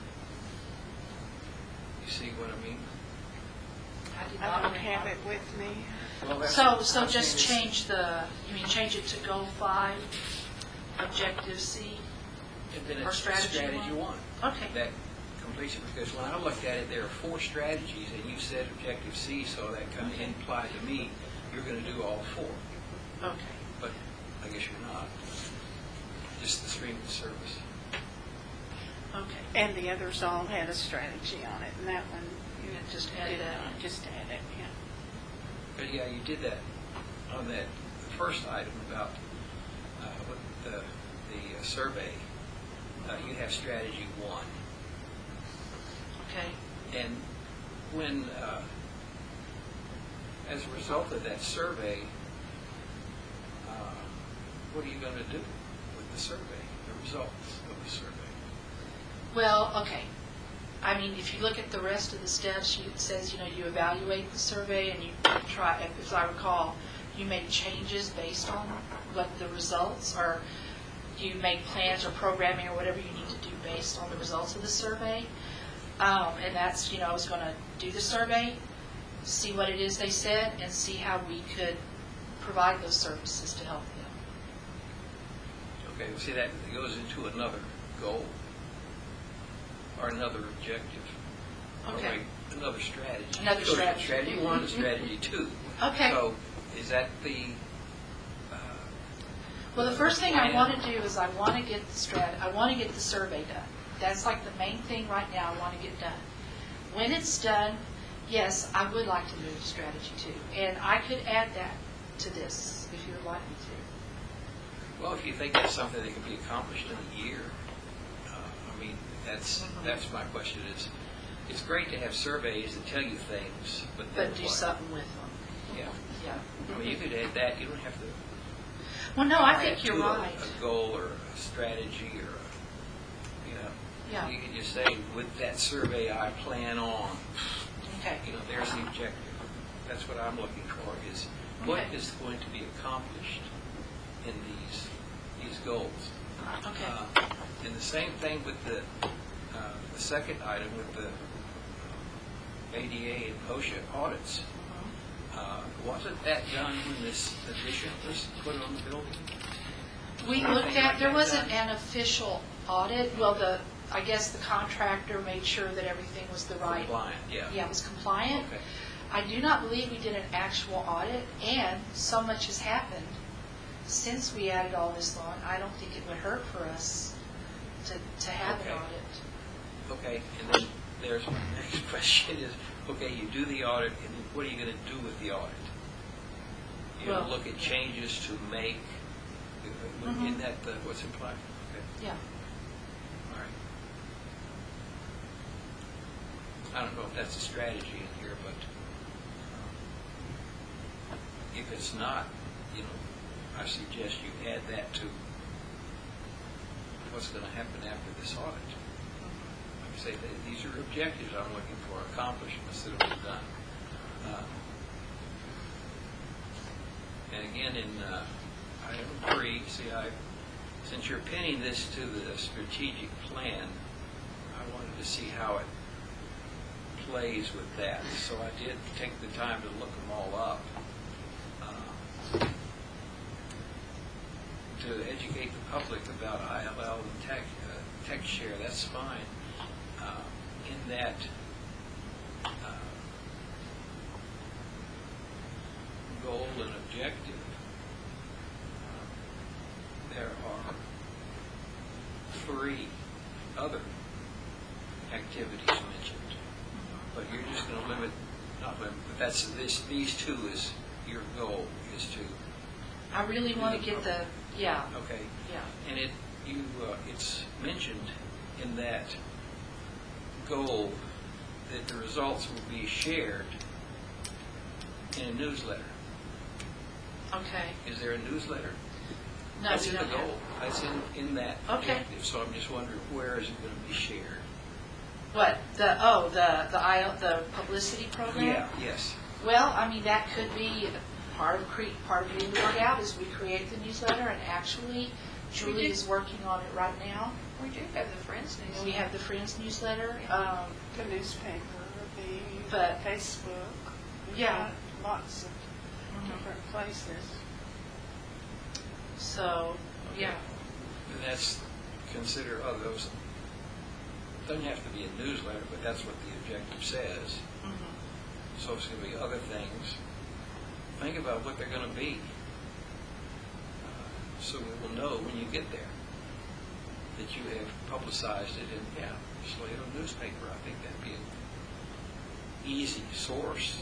S3: You see what I mean?
S7: I did
S1: I
S7: not
S1: don't
S7: read
S1: have
S7: that.
S1: it with me.
S3: Well, that's
S7: So,
S3: what
S7: so
S3: I'm
S7: just
S3: saying is-
S7: change the, you mean change it to goal five, objective C?
S3: And then
S7: or
S3: it's
S7: strategy
S3: strategy
S7: one?
S3: one.
S7: Okay.
S3: That completes it, because when I looked at it, there are four strategies, and you said objective C, so that kind of
S7: Okay.
S3: implied to me you're going to do all four.
S7: Okay.
S3: But I guess you're not. Just the streaming service.
S7: Okay.
S1: And the others all had a strategy on it, and that one you
S7: Yeah, just
S1: did
S7: add that.
S1: not, just add it, yeah.
S3: But yeah, you did that on that first item about uh, what the, the uh, survey. Uh, you have strategy one.
S7: Okay.
S3: And when, uh, as a result of that survey, uh, what are you going to do with the survey, the results of the survey?
S7: Well, okay. I mean, if you look at the rest of the steps, you- it says, you know, you evaluate the survey and you try, as I recall, you make changes based on what the results are. You make plans or programming or whatever you need to do based on the results of the survey. Um, and that's, you know, I was going to do the survey, see what it is they said, and see how we could provide those services to help them.
S3: Okay, well, see, that goes into another goal or another objective. Or
S7: Okay.
S3: wait, another strategy.
S7: Another
S3: Goes to
S7: strategy.
S3: Strategy one and strategy two.
S7: Okay.
S3: So is that the, uh,
S7: Well, the first thing I
S3: plan?
S7: want to do is I want to get the strat, I want to get the survey done. That's like the main thing right now I want to get done. When it's done, yes, I would like to move to strategy two. And I could add that to this if you would like me to.
S3: well, if you think that's something that can be accomplished in a year, uh, I mean, that's,
S7: Mhm.
S3: that's my question is, it's great to have surveys that tell you things, but then
S7: But do
S3: what?
S7: something with them.
S3: Yeah.
S7: Yeah.
S3: I mean, you could add that, you don't have to
S7: Well, no, I
S3: add
S7: think you're
S3: to a-
S7: right.
S3: A goal or a strategy or a, you know.
S7: Yeah.
S3: You can just say, with that survey, I plan on,
S7: Okay.
S3: you know, there's the objective. That's what I'm looking for, is what
S7: Okay.
S3: is going to be accomplished in these, these goals.
S7: Okay.
S3: Uh, And the same thing with the, uh, the second item with the A D A and OSHA audits. Uh, Wasn't that done when this addition was put on the building?
S7: We looked at, there wasn't an official audit. Well, the, I guess the contractor made sure that everything was the right.
S3: Compliant, yeah.
S7: Yeah, it was compliant.
S3: Okay.
S7: I do not believe we did an actual audit, and so much has happened since we added all this on. I don't think it would hurt for us to, to have an
S3: Okay.
S7: audit.
S3: Okay, and then there's my next question is, okay, you do the audit, and then what are you going to do with the audit? You're going to
S7: Well-
S3: look at changes to make, uh,
S7: Mhm.
S3: isn't that the- what's implied? Okay,
S7: Yeah.
S3: all right. I don't know if that's a strategy in here, but uh, if it's not, you know, I suggest you add that to what's going to happen after this audit. Like I say, th- these are objectives I'm looking for, accomplishments that will be done. Uh, And again, in uh, item three, see, I since you're pinning this to the strategic plan, I wanted to see how it plays with that. So I did take the time to look them all up. Uh, to educate the public about I L L and tech, uh, tech share, that's fine. Uh, in that uh, goal and objective, uh, there are three other activities mentioned. But you're just going to limit, not limit, but that's this. These two is your goal is to.
S7: I really want to get the, yeah,
S3: Okay.
S7: yeah.
S3: And it you uh, it's mentioned in that goal that the results will be shared in a newsletter.
S7: Okay.
S3: Is there a newsletter?
S7: No,
S3: That's
S7: we
S3: in the
S7: don't have-
S3: goal. That's in in that
S7: Okay.
S3: objective. So I'm just wondering, where is it going to be shared?
S7: What, the, oh, the, the I L, the publicity program?
S3: Yeah. Yes.
S7: Well, I mean, that could be part of cre, part of getting the word out is we create the newsletter, and actually Julie is working on it right now.
S5: We do have the Friends
S7: And
S5: newsletter.
S7: we have the Friends newsletter. Um,
S1: The newspaper, the
S7: But-
S1: Facebook. We've
S7: Yeah.
S1: got lots of different places.
S7: so, yeah.
S3: And that's consider oh, those. Doesn't have to be a newsletter, but that's what the objective says.
S7: Mhm.
S3: So it's going to be other things. Think about what they're going to be, uh, so we will know when you get there that you have publicized it in, yeah, Salado newspaper. I think that'd be an easy source.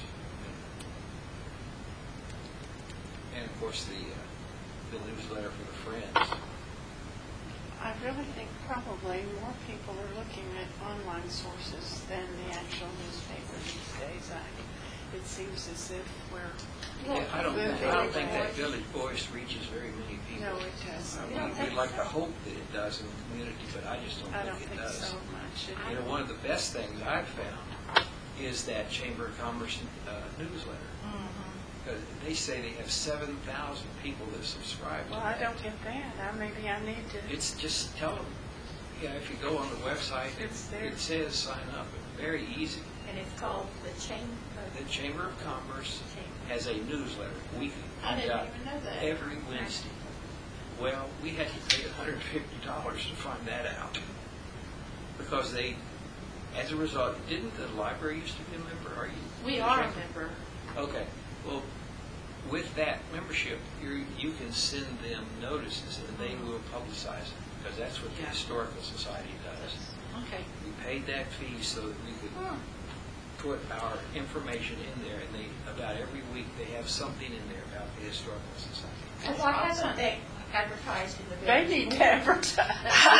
S3: And of course the uh, the newsletter for the Friends.
S1: I really think probably more people are looking at online sources than the actual newspaper these days. I, it seems as if we're
S3: Yeah, I don't, think, I don't think that
S1: moving
S3: Village Voice reaches very many people.
S1: No, it doesn't.
S3: Uh,
S1: You don't
S3: we,
S1: think
S3: we'd like
S1: so?
S3: to hope that it does in the community, but I just don't
S1: I
S3: think
S1: don't
S3: it
S1: think
S3: does.
S1: so much. It-
S3: You know, one of the best things I've found is that Chamber of Commerce uh, newsletter. Uh, they say they have seven thousand people that subscribe to
S1: Well, I
S3: that.
S1: don't get that. I, maybe I need to.
S3: It's just tell them, yeah, if you go on the website, it,
S1: It's there.
S3: it says sign up. Very easy.
S4: And it's called the Chamber.
S3: The Chamber of Commerce has a newsletter weekly.
S5: I didn't
S3: Got
S5: even know that.
S3: Every Wednesday. Well, we had to pay one hundred fifty dollars to find that out. Because they, as a result, didn't the library used to be a member? Are you?
S7: We
S3: the
S7: are a
S3: Chamber?
S7: member.
S3: Okay. Well, with that membership, you you can send them notices and they will publicize it. Because that's what the
S7: Yeah.
S3: Historical Society does.
S7: Okay.
S3: We paid that fee so that we could put our information in there, and they, about every week, they have something in there about the Historical Society.
S4: And why hasn't they advertised in the
S1: They
S4: village?
S1: need to advertise.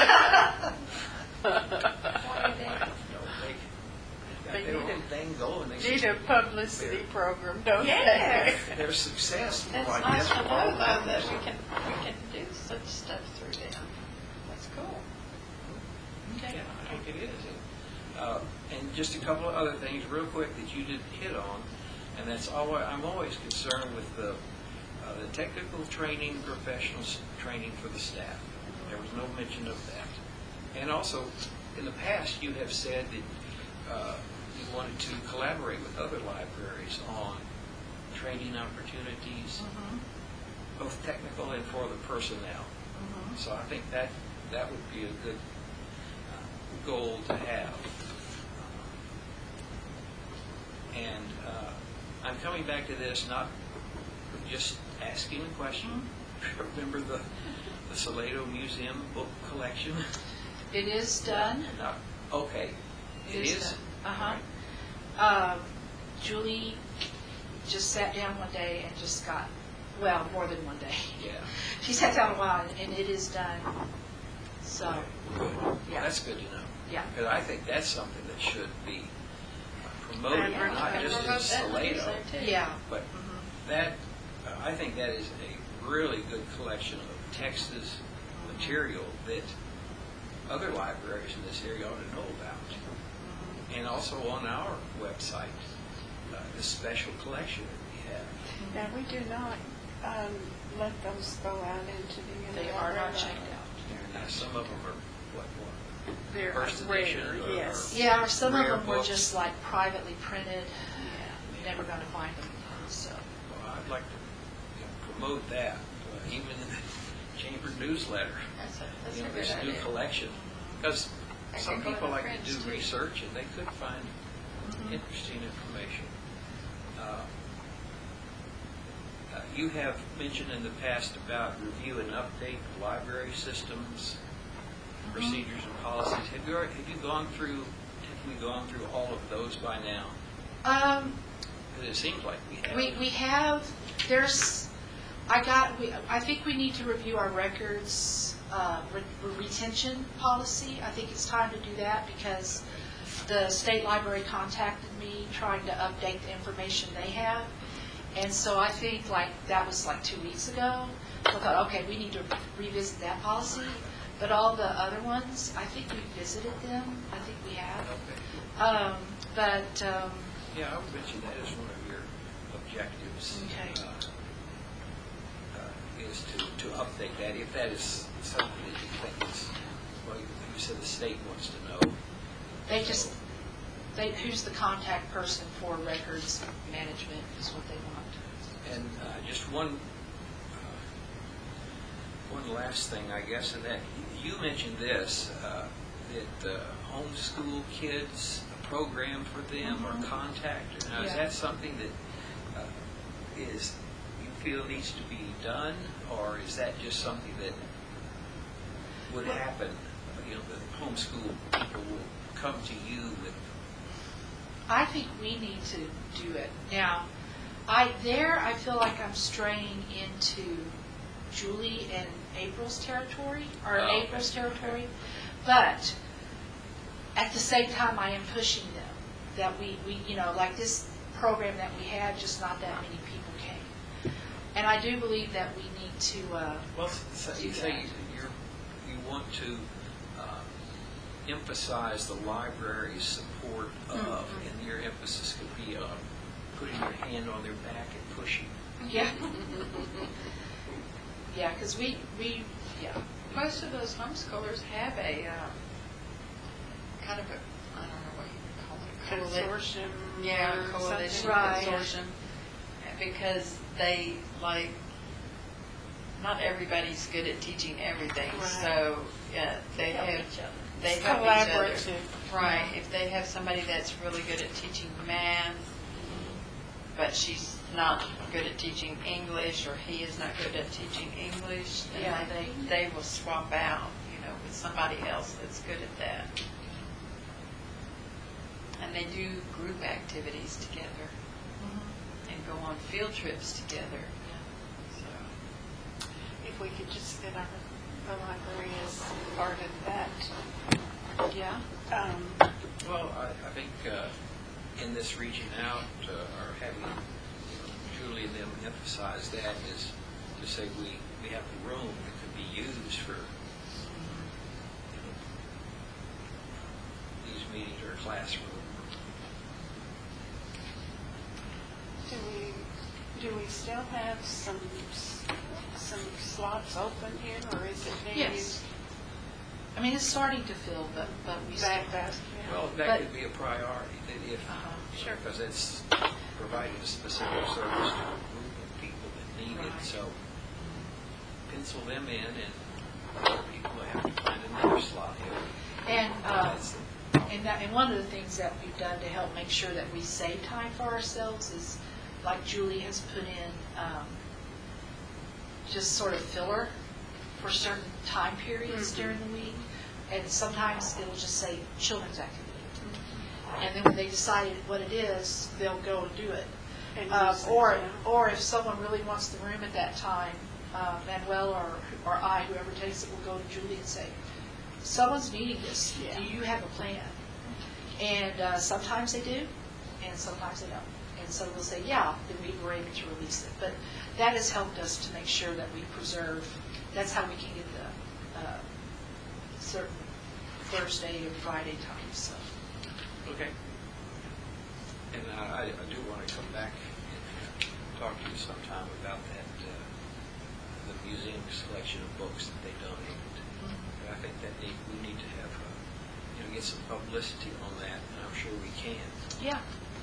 S4: Why they-
S3: No, they got
S1: They
S3: their
S1: need
S3: own
S1: a-
S3: thing going. They
S1: Need a
S3: should-
S1: publicity program, don't
S4: Yes.
S1: they?
S3: Their success,
S5: That's
S3: like
S5: nice
S3: that's
S5: to
S3: what all
S5: know, though, that
S3: matters.
S5: we can, we can do such stuff through them. That's cool.
S3: Yeah, I think it is. Uh, and just a couple of other things real quick that you didn't hit on, and that's always, I'm always concerned with the, uh, the technical training, professional s- training for the staff. There was no mention of that. And also, in the past, you have said that uh, you wanted to collaborate with other libraries on training opportunities, both technical and for the personnel. So I think that, that would be a good uh, goal to have. And uh, I'm coming back to this, not just asking a question. Remember the, the Salado Museum book collection?
S7: It is done.
S3: Not, okay, it is?
S7: done. Uh-huh. Um, Julie just sat down one day and just got, well, more than one day.
S3: Yeah.
S7: She sat down a while, and it is done. So,
S3: Good.
S7: Yeah.
S3: That's good to know.
S7: yeah.
S3: Because I think that's something that should be promoted,
S1: And
S3: not
S1: promote
S3: just in
S5: that in the
S3: Salado.
S5: newsletter, too.
S7: Yeah.
S3: But that, uh, I think that is a really good collection of Texas material that other libraries in this area ought to know about. And also on our website, uh, the special collection that we have.
S1: Now, we do not um, let those go out into the
S7: They
S1: internet.
S7: are not checked out.
S3: Now, some of them are, what, what?
S1: They're
S3: First
S1: rare,
S3: edition or-
S1: yes.
S7: Yeah, or some of
S3: Rare
S7: them were
S3: books.
S7: just like privately printed,
S1: Yeah.
S7: you're never gonna find them, so.
S3: Well, I'd like to you know, promote that, uh, even in the chamber newsletter.
S5: That's a, that's
S3: You
S5: a
S3: know,
S5: good
S3: this new
S5: idea.
S3: collection. Because
S5: I
S3: some
S5: could go with
S3: people
S5: my
S3: like to
S5: friends,
S3: do
S5: too.
S3: research and they could find
S7: Mhm.
S3: interesting information. Uh, uh, You have mentioned in the past about review and update the library systems, procedures and policies. Have you, already- have you gone through, have we gone through all of those by now?
S7: Um,
S3: Because it seems like we have.
S7: we, we have, there's, I got, we, I think we need to review our records, uh, re- retention policy. I think it's time to do that because the state library contacted me trying to update the information they have. And so I think like, that was like two weeks ago. So I thought, okay, we need to revisit that policy. But all the other ones, I think we visited them. I think we have.
S3: Okay.
S7: Um, but, um,
S3: Yeah, I would mention that as one of your objectives.
S7: Okay.
S3: uh, uh, Is to, to update that, if that is something that you think is, well, you you said the state wants to know.
S7: they just, they, who's the contact person for records management is what they want.
S3: And uh, just one, uh, one last thing, I guess, and that, you mentioned this, uh, that uh, homeschool kids, a program for them or contact. Now, is
S7: Yeah.
S3: that something that uh, is, you feel needs to be done, or is that just something that would happen? You know, the homeschool people will come to you with,
S7: I think we need to do it. Now, I, there, I feel like I'm straying into Julie and April's territory, or
S3: Oh, okay.
S7: April's territory. But at the same time, I am pushing them that we, we, you know, like this program that we had, just not that many people came. And I do believe that we need to, uh,
S3: well, so you
S7: do
S3: say
S7: that.
S3: you're, you want to uh, emphasize the library's support of,
S7: Mhm.
S3: and your emphasis could be on putting your hand on their back and pushing.
S7: yeah. Yeah, because we, we, yeah.
S5: Most of those homeschoolers have a, uh, kind of a, I don't know what you call it. coali-
S1: Consortium.
S5: Yeah,
S1: or
S5: coalition,
S1: something.
S7: Right.
S5: consortium, because they, like, not everybody's good at teaching everything,
S1: Right.
S5: so, yeah, they
S4: Help
S5: have,
S4: each other.
S5: they
S1: It's
S5: help each other.
S1: collaborative.
S5: Right, if they have somebody that's really good at teaching math, but she's not good at teaching English, or he is not good at teaching English, then
S7: Yeah,
S5: they, they will swap out, you know, with somebody else that's good at that. And they do group activities together and go on field trips together. So,
S1: If we could just get our, the library as part of that.
S7: Yeah.
S1: Um,
S3: Well, I, I think uh, in this reaching out, uh, or having you know, Julie and them emphasize that, is to say we, we have the room that could be used for you know, these meetings or classroom.
S1: do we, do we still have some, s- some slots open here, or is it being
S7: Yes.
S1: used?
S7: I mean, it's starting to fill, but, but we still
S1: Back,
S7: have.
S1: back, yeah.
S3: Well, that
S7: But-
S3: could be a priority, that if,
S7: Uh-huh.
S1: Sure.
S3: because it's providing a specific service to a group of people that need it,
S7: Right.
S3: so pencil them in, and other people have to find another slot here.
S7: And, uh,
S3: That's-
S7: and that, and one of the things that we've done to help make sure that we save time for ourselves is, like Julie has put in, um, just sort of filler for certain time periods
S1: Mhm.
S7: during the week. And sometimes it'll just say children's activity. And then when they decide what it is, they'll go and do it.
S1: And
S7: Um,
S1: use it,
S7: Or,
S1: yeah.
S7: or if someone really wants the room at that time, uh, Manuel or, or I, whoever takes it, will go to Julie and say, someone's needing this,
S1: Yeah.
S7: do you have a plan? And uh, sometimes they do, and sometimes they don't. And so we'll say, yeah, then we were able to release it. But that has helped us to make sure that we preserve, that's how we can get the uh, certain Thursday and Friday times, so.
S3: Okay. And uh, I, I do want to come back and talk to you sometime about that, uh, the museum's collection of books that they donated. I think that need, we need to have, uh, you know, get some publicity on that, and I'm sure we can.
S7: Yeah.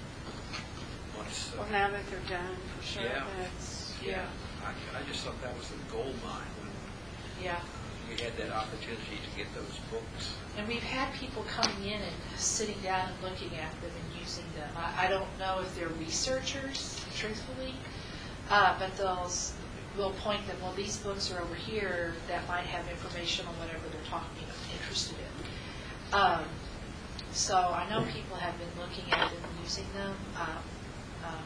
S3: Once, uh,
S1: Well, now that they're done, for sure,
S3: Yeah.
S1: that's,
S3: yeah, I, I just thought that was a gold mine when
S7: Yeah.
S3: we had that opportunity to get those books.
S7: And we've had people coming in and sitting down and looking at them and using them. I, I don't know if they're researchers, truthfully, uh, but they'll, s- we'll point them, well, these books are over here that might have information on whatever they're talking, interested in. Um, so I know people have been looking at them and using them. Um, um,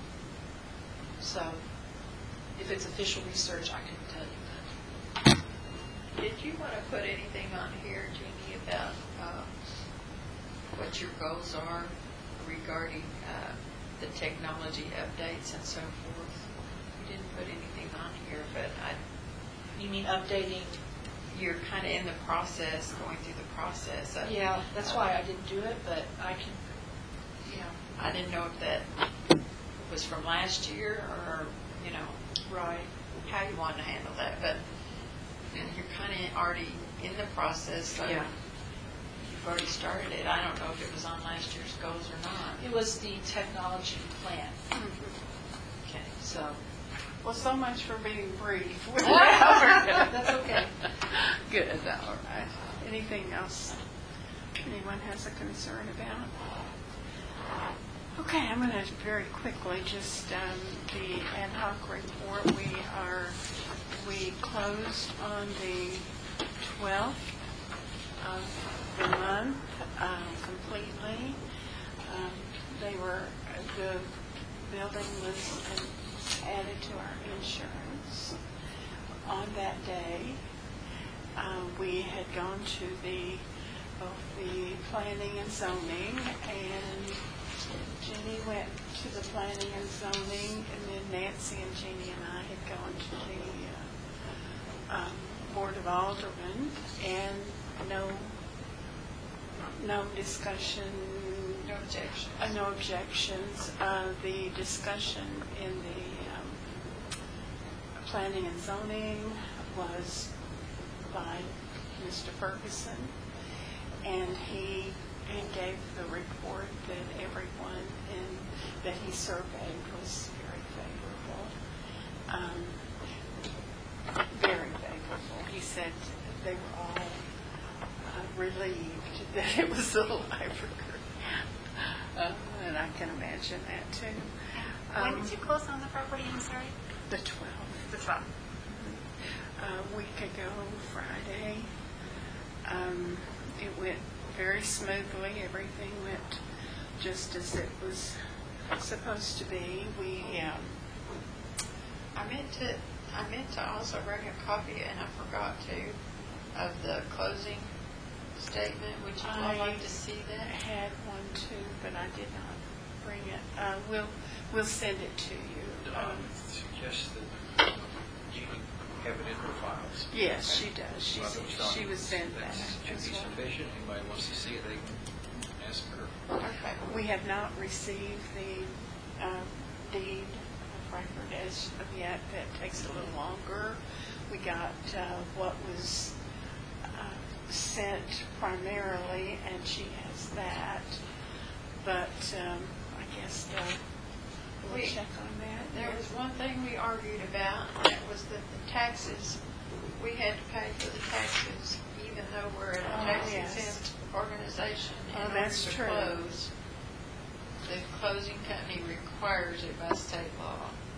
S7: so if it's official research, I couldn't tell you that.
S5: Did you want to put anything on here, Jeannie, about uh, what your goals are regarding uh, the technology updates and so forth? You didn't put anything on here, but I,
S7: You mean updating?
S5: you're kind of in the process, going through the process. Of,
S7: Yeah, that's why I didn't do it, but I can, you know.
S5: I didn't know if that was from last year or, you know,
S7: Right.
S5: how you want to handle that, but and you're kind of already in the process, so
S7: Yeah.
S5: you've already started it. I don't know if it was on last year's goals or not.
S7: It was the technology plan.
S5: Okay.
S7: So.
S1: well, so much for being brief.
S7: That's okay.
S1: Good, all right. Anything else anyone has a concern about? Okay, I'm going to very quickly just, um, the ad hoc report, we are, we closed on the twelfth of the month um, completely. Um, They were, the building was added to our insurance on that day. Um, we had gone to the, both the planning and zoning, and Jenny went to the planning and zoning, and then Nancy and Jeannie and I had gone to the uh, um, Board of Aldermen, and no, no discussion.
S5: No objection.
S1: Uh, no objections. Uh, the discussion in the um, planning and zoning was by Mister Ferguson, and he, he gave the report that everyone in, that he surveyed was very favorable. Um, very favorable. He said they were all uh, relieved that it was the library. Uh, and I can imagine that too.
S2: When
S1: Um,
S2: did you close on the property, I'm sorry?
S1: The twelfth.
S2: The twelfth.
S1: A week ago, Friday. Um, it went very smoothly. Everything went just as it was supposed to be. We, um,
S5: I meant to. I meant to also bring a copy, and I forgot to, of the closing statement. Would you all
S1: I
S5: like to see that?
S1: had one too, but I did not bring it. Uh, we'll, we'll send it to you.
S3: I
S1: Um,
S3: suggest that you have it in her files.
S1: Yes, she does. She's,
S3: Well, those
S1: she was sent that
S3: documents, that
S1: as
S3: should be
S1: well.
S3: sufficient. Anybody wants to see it, they can ask her.
S5: Okay.
S1: We have not received the um, deed of record as of yet. That takes a little longer. We got uh, what was uh, sent primarily, and she has that. But um, I guess uh, we'll
S5: We-
S1: check on that.
S5: There was one thing we argued about, and that was that the taxes, we had to pay for the taxes, even though we're a
S1: Oh,
S5: tax
S1: yes.
S5: exempt organization.
S1: Oh,
S5: In order
S1: that's
S5: to
S1: true.
S5: close, the closing company requires it by state law.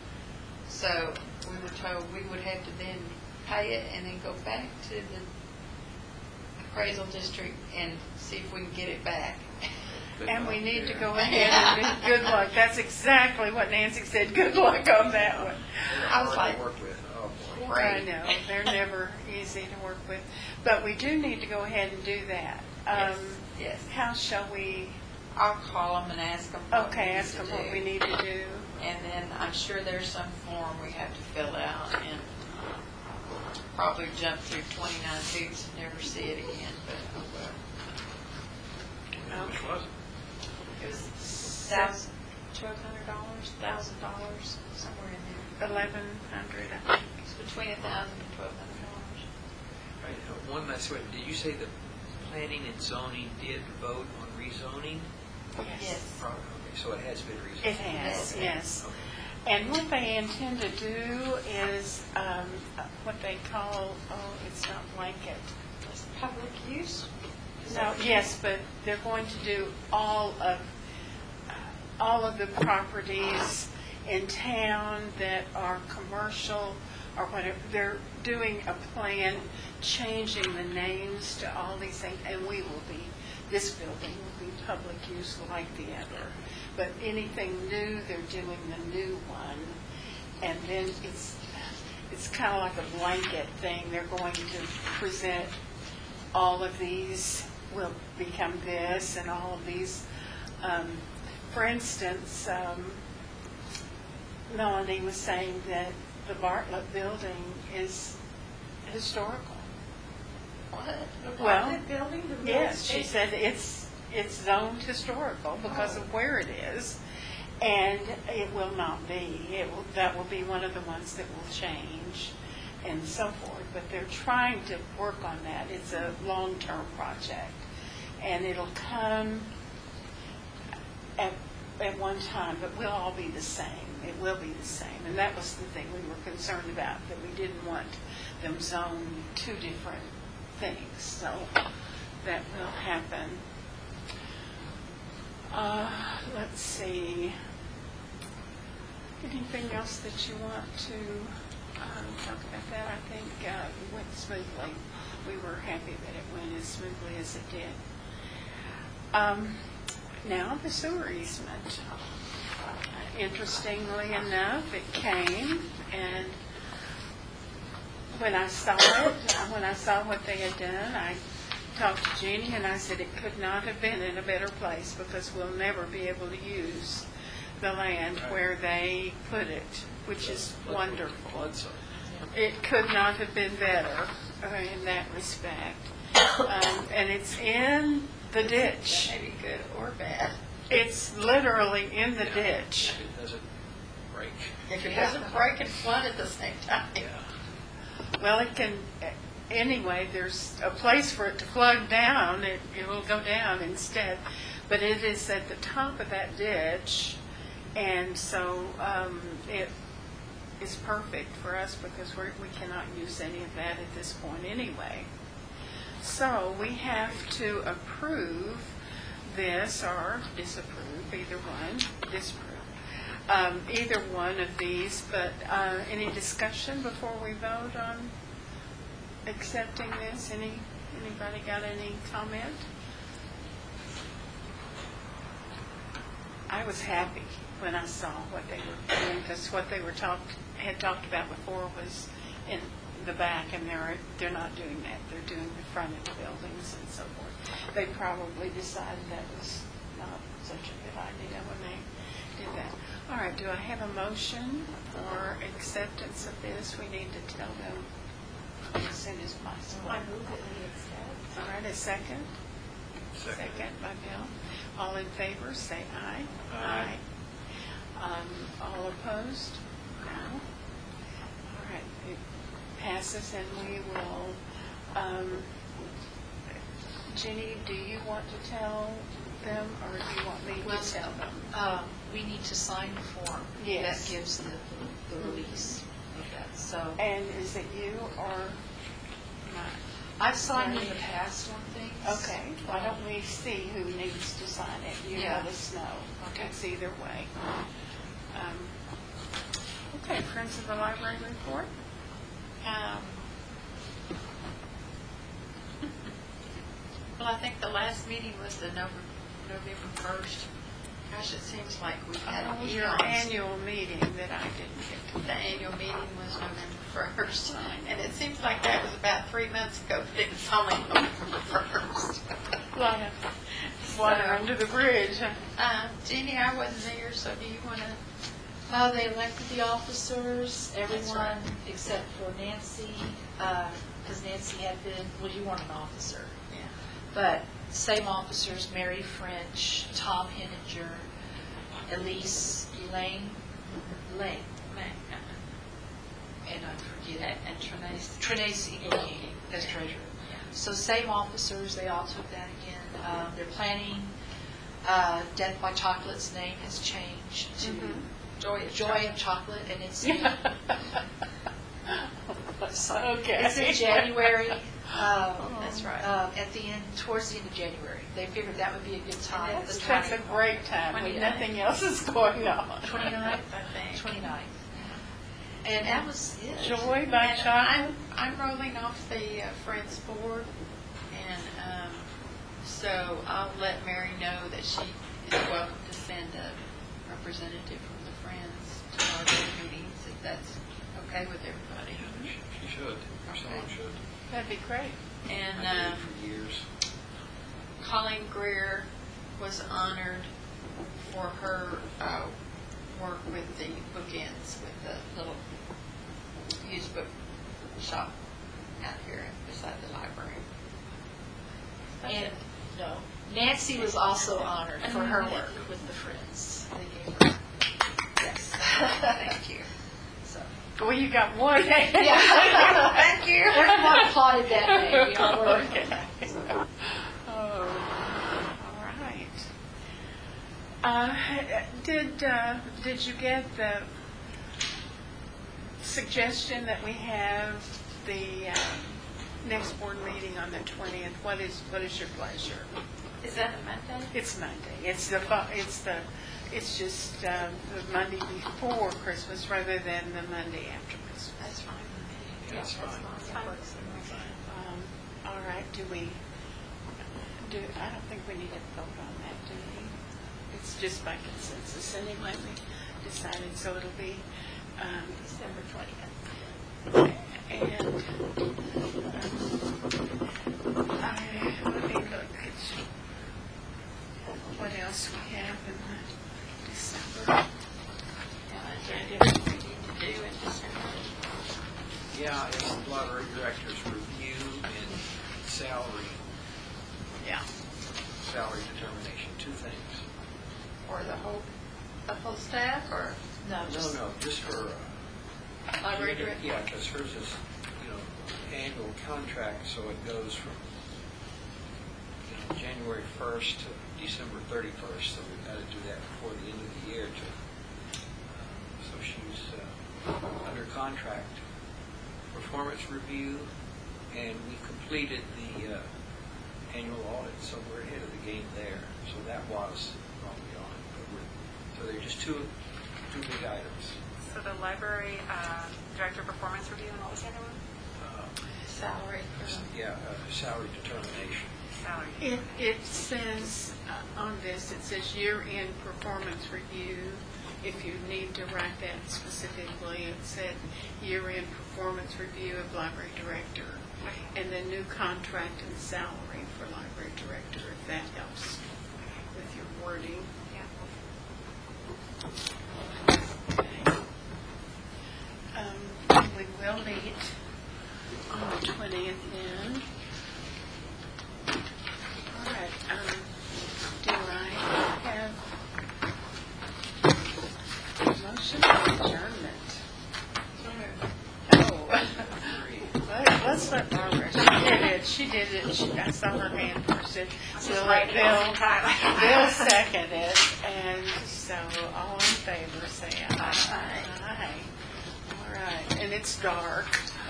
S5: So we were told we would have to then pay it and then go back to the appraisal district and see if we can get it back.
S1: And we need to go ahead and do, good luck. That's exactly what Nancy said. Good luck on that one.
S5: I was
S3: Hard to
S5: like,
S3: work with. Oh, boy.
S1: I know, they're never easy to work with. But we do need to go ahead and do that.
S5: Yes,
S1: Um,
S5: yes.
S1: How shall we,
S5: I'll call them and ask them what we
S1: okay,
S5: need
S1: ask
S5: to
S1: them
S5: do.
S1: what we need to do.
S5: And then I'm sure there's some form we have to fill out and probably jump through twenty-nine hoops and never see it again, but oh well.
S6: Which was it?
S5: It was thousand, twelve hundred dollars, thousand dollars, somewhere in there.
S1: Eleven hundred, I think.
S5: It's between a thousand and twelve hundred dollars.
S3: Right, uh, one last question. Did you say the planning and zoning did vote on rezoning?
S1: Yes.
S3: Pro- Okay, so it has been rezoned?
S1: It has, yes.
S3: Okay.
S1: And what they intend to do is um, what they call, oh, it's not blanket.
S4: Public use? Is
S1: No,
S4: that what you-
S1: yes, but they're going to do all of, all of the properties in town that are commercial or whatever. They're doing a plan, changing the names to all these things, and we will be, this building will be public use like the other. But anything new, they're doing the new one. And then it's, it's kind of like a blanket thing. They're going to present all of these will become this, and all of these, um, for instance, um, Melanie was saying that the Bartlett building is historical.
S4: What? The
S1: Well,
S4: Bartlett building? the real
S1: Yes, she
S4: estate-
S1: said it's, it's zoned historical because of where it is, and it will not be. It will, that will be one of the ones that will change and so forth, but they're trying to work on that. It's a long-term project, and it'll come at, at one time, but we'll all be the same. It will be the same, and that was the thing we were concerned about, that we didn't want them zoned two different things, so that will happen. Uh, let's see. Anything else that you want to um, talk about that? I think uh, it went smoothly. We were happy that it went as smoothly as it did. Um, now the sewer easement. Interestingly enough, it came, and when I saw it, when I saw what they had done, I talked to Jeannie and I said it could not have been in a better place, because we'll never be able to use the land where they put it, which is wonderful.
S3: Flood zone.
S1: It could not have been better uh, in that respect. Um, and it's in the ditch.
S4: That may be good or bad.
S1: It's literally in the ditch.
S3: If it doesn't break.
S4: If it doesn't break and flood at the same time.
S3: Yeah.
S1: Well, it can, anyway, there's a place for it to flood down. It, it will go down instead. But it is at the top of that ditch, and so um, it is perfect for us because we're, we cannot use any of that at this point anyway. So we have to approve this or disapprove, either one, disapprove, um, either one of these. But uh, any discussion before we vote on accepting this? Any anybody got any comment? I was happy when I saw what they were doing, because what they were talked had talked about before was in the back, and they're they're not doing that. They're doing the front of the buildings and so forth. They probably decided that was not such a good idea when they did that. All right, do I have a motion for acceptance of this? We need to tell them as soon as possible.
S4: I move that we accept.
S1: All right, a second?
S3: Second.
S1: Second by Bill. All in favor, say aye.
S3: Aye.
S1: Um, all opposed? No. All right, it passes, and we will, um, Jenny, do you want to tell them, or do you want me
S7: Well,
S1: to tell them?
S7: Um, we need to sign the form.
S1: Yes.
S7: That gives the, the release of that, so.
S1: And is it you or not?
S7: I've signed in the past on things.
S1: Okay, why don't we see who needs to sign it? You
S7: Yeah.
S1: let us know.
S7: Okay.
S1: It's either way. Um, Okay, Friends of the Library report?
S4: Um, Well, I think the last meeting was the November, November first. Gosh, it seems like we've had
S1: That was your
S4: eons.
S1: annual meeting that I didn't get to.
S4: The annual meeting was November first, and it seems like that was about three months ago, but it was only November first.
S1: Lot of water under the bridge. huh?
S4: Uh, Jeannie, I wasn't there, so do you want to?
S7: Uh, they elected the officers,
S4: right.
S7: everyone except for Nancy, because Nancy had been, well, you weren't an officer.
S4: Yeah.
S7: But same officers, Mary French, Tom Henninger, Elise Elaine, Lane,
S4: uh,
S7: and I forget,
S4: And Trinace.
S7: Trenacy.
S4: Yeah.
S7: as treasurer. So same officers, they all took that again. Um, They're planning, uh, Death by Chocolate's name has changed to
S1: Mhm.
S5: Joy of
S7: Joy of Chocolate, and it's,
S1: Okay.
S7: it's in January. um,
S5: That's right.
S7: um, At the end, towards the end of January. They figured that would be a good time.
S5: And
S1: That's
S5: the
S1: that's a great time when
S5: twenty-ninth.
S1: nothing else is going on.
S7: twenty-ninth,
S5: I think.
S7: twenty-ninth. And that was it.
S1: Joy by
S5: And
S1: chocolate.
S5: I'm, I'm rolling off the uh, Friends board, and um, so I'll let Mary know that she is welcome to send a representative from the Friends to our board meetings, if that's okay with everybody.
S3: She she should, someone
S5: Okay.
S3: should.
S1: That'd be great.
S5: And
S3: I did
S5: uh,
S3: it for years.
S5: Colleen Greer was honored for her uh, work with the bookends, with the little used book shop out here beside the library.
S7: And, no, Nancy was also honored for her work with the Friends. They gave her, yes.
S5: Thank you.
S7: So,
S1: Well, you got one.
S7: yeah.
S5: Thank you.
S7: Everyone applauded that day. We all were.
S1: Okay. Oh, all right. Uh, Did, uh, did you get the suggestion that we have the um, next board meeting on the twentieth? What is, what is your pleasure?
S5: Is that a Monday?
S1: It's Monday. It's the, fo- it's the, it's just um, the Monday before Christmas rather than the Monday after Christmas.
S5: That's fine.
S3: Yeah, that's fine.
S5: That works.
S1: Um, All right, do we, do, I don't think we need to vote on that, do we? It's just by consensus anyway, we decided, so it'll be, um,
S5: December twentieth.
S1: and, um, I, let me look at what else we have in the December.
S5: Is there anything we need to do in December?
S3: Yeah, it's the library director's review and salary,
S1: Yeah.
S3: salary determination, two things.
S5: Or the whole, the whole staff, or
S7: No,
S3: No,
S7: just,
S3: no, just for, uh,
S5: library director?
S3: yeah, because hers is, you know, annual contract, so it goes from, you know, January first to December thirty-first, so we've got to do that before the end of the year to, uh, so she's uh, under contract, performance review, and we completed the uh, annual audit, so we're ahead of the game there. So that was probably on, but we're, so they're just two, two big items.
S2: So the library uh, director performance review, and what was the other one?
S3: Uh,
S5: Salary for
S3: Yeah, uh, salary determination.
S2: Salary.
S1: It, it says, uh, on this, it says year-end performance review. If you need to write that specifically, it said year-end performance review of library director, and then new contract and salary for library director, if that helps with your wording.
S2: Yeah.
S1: Um, we will meet on the twentieth then. All right, um, do I have a motion for adjournment? Oh, Let- let's let Barbara, she did it, she did it, she, I saw her hand first, it- so let Bill, Bill second it, and so all in favor, say aye. Aye. All right, and it's dark.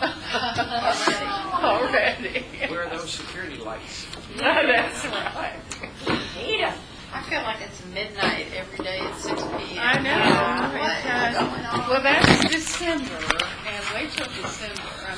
S1: Already.
S3: Where are those security lights?
S1: That's right.
S5: I feel like it's midnight every day at six p m.
S1: I know.
S5: What
S1: It
S5: is
S1: does.
S5: going on?
S1: Well, that's December, and wait till December. I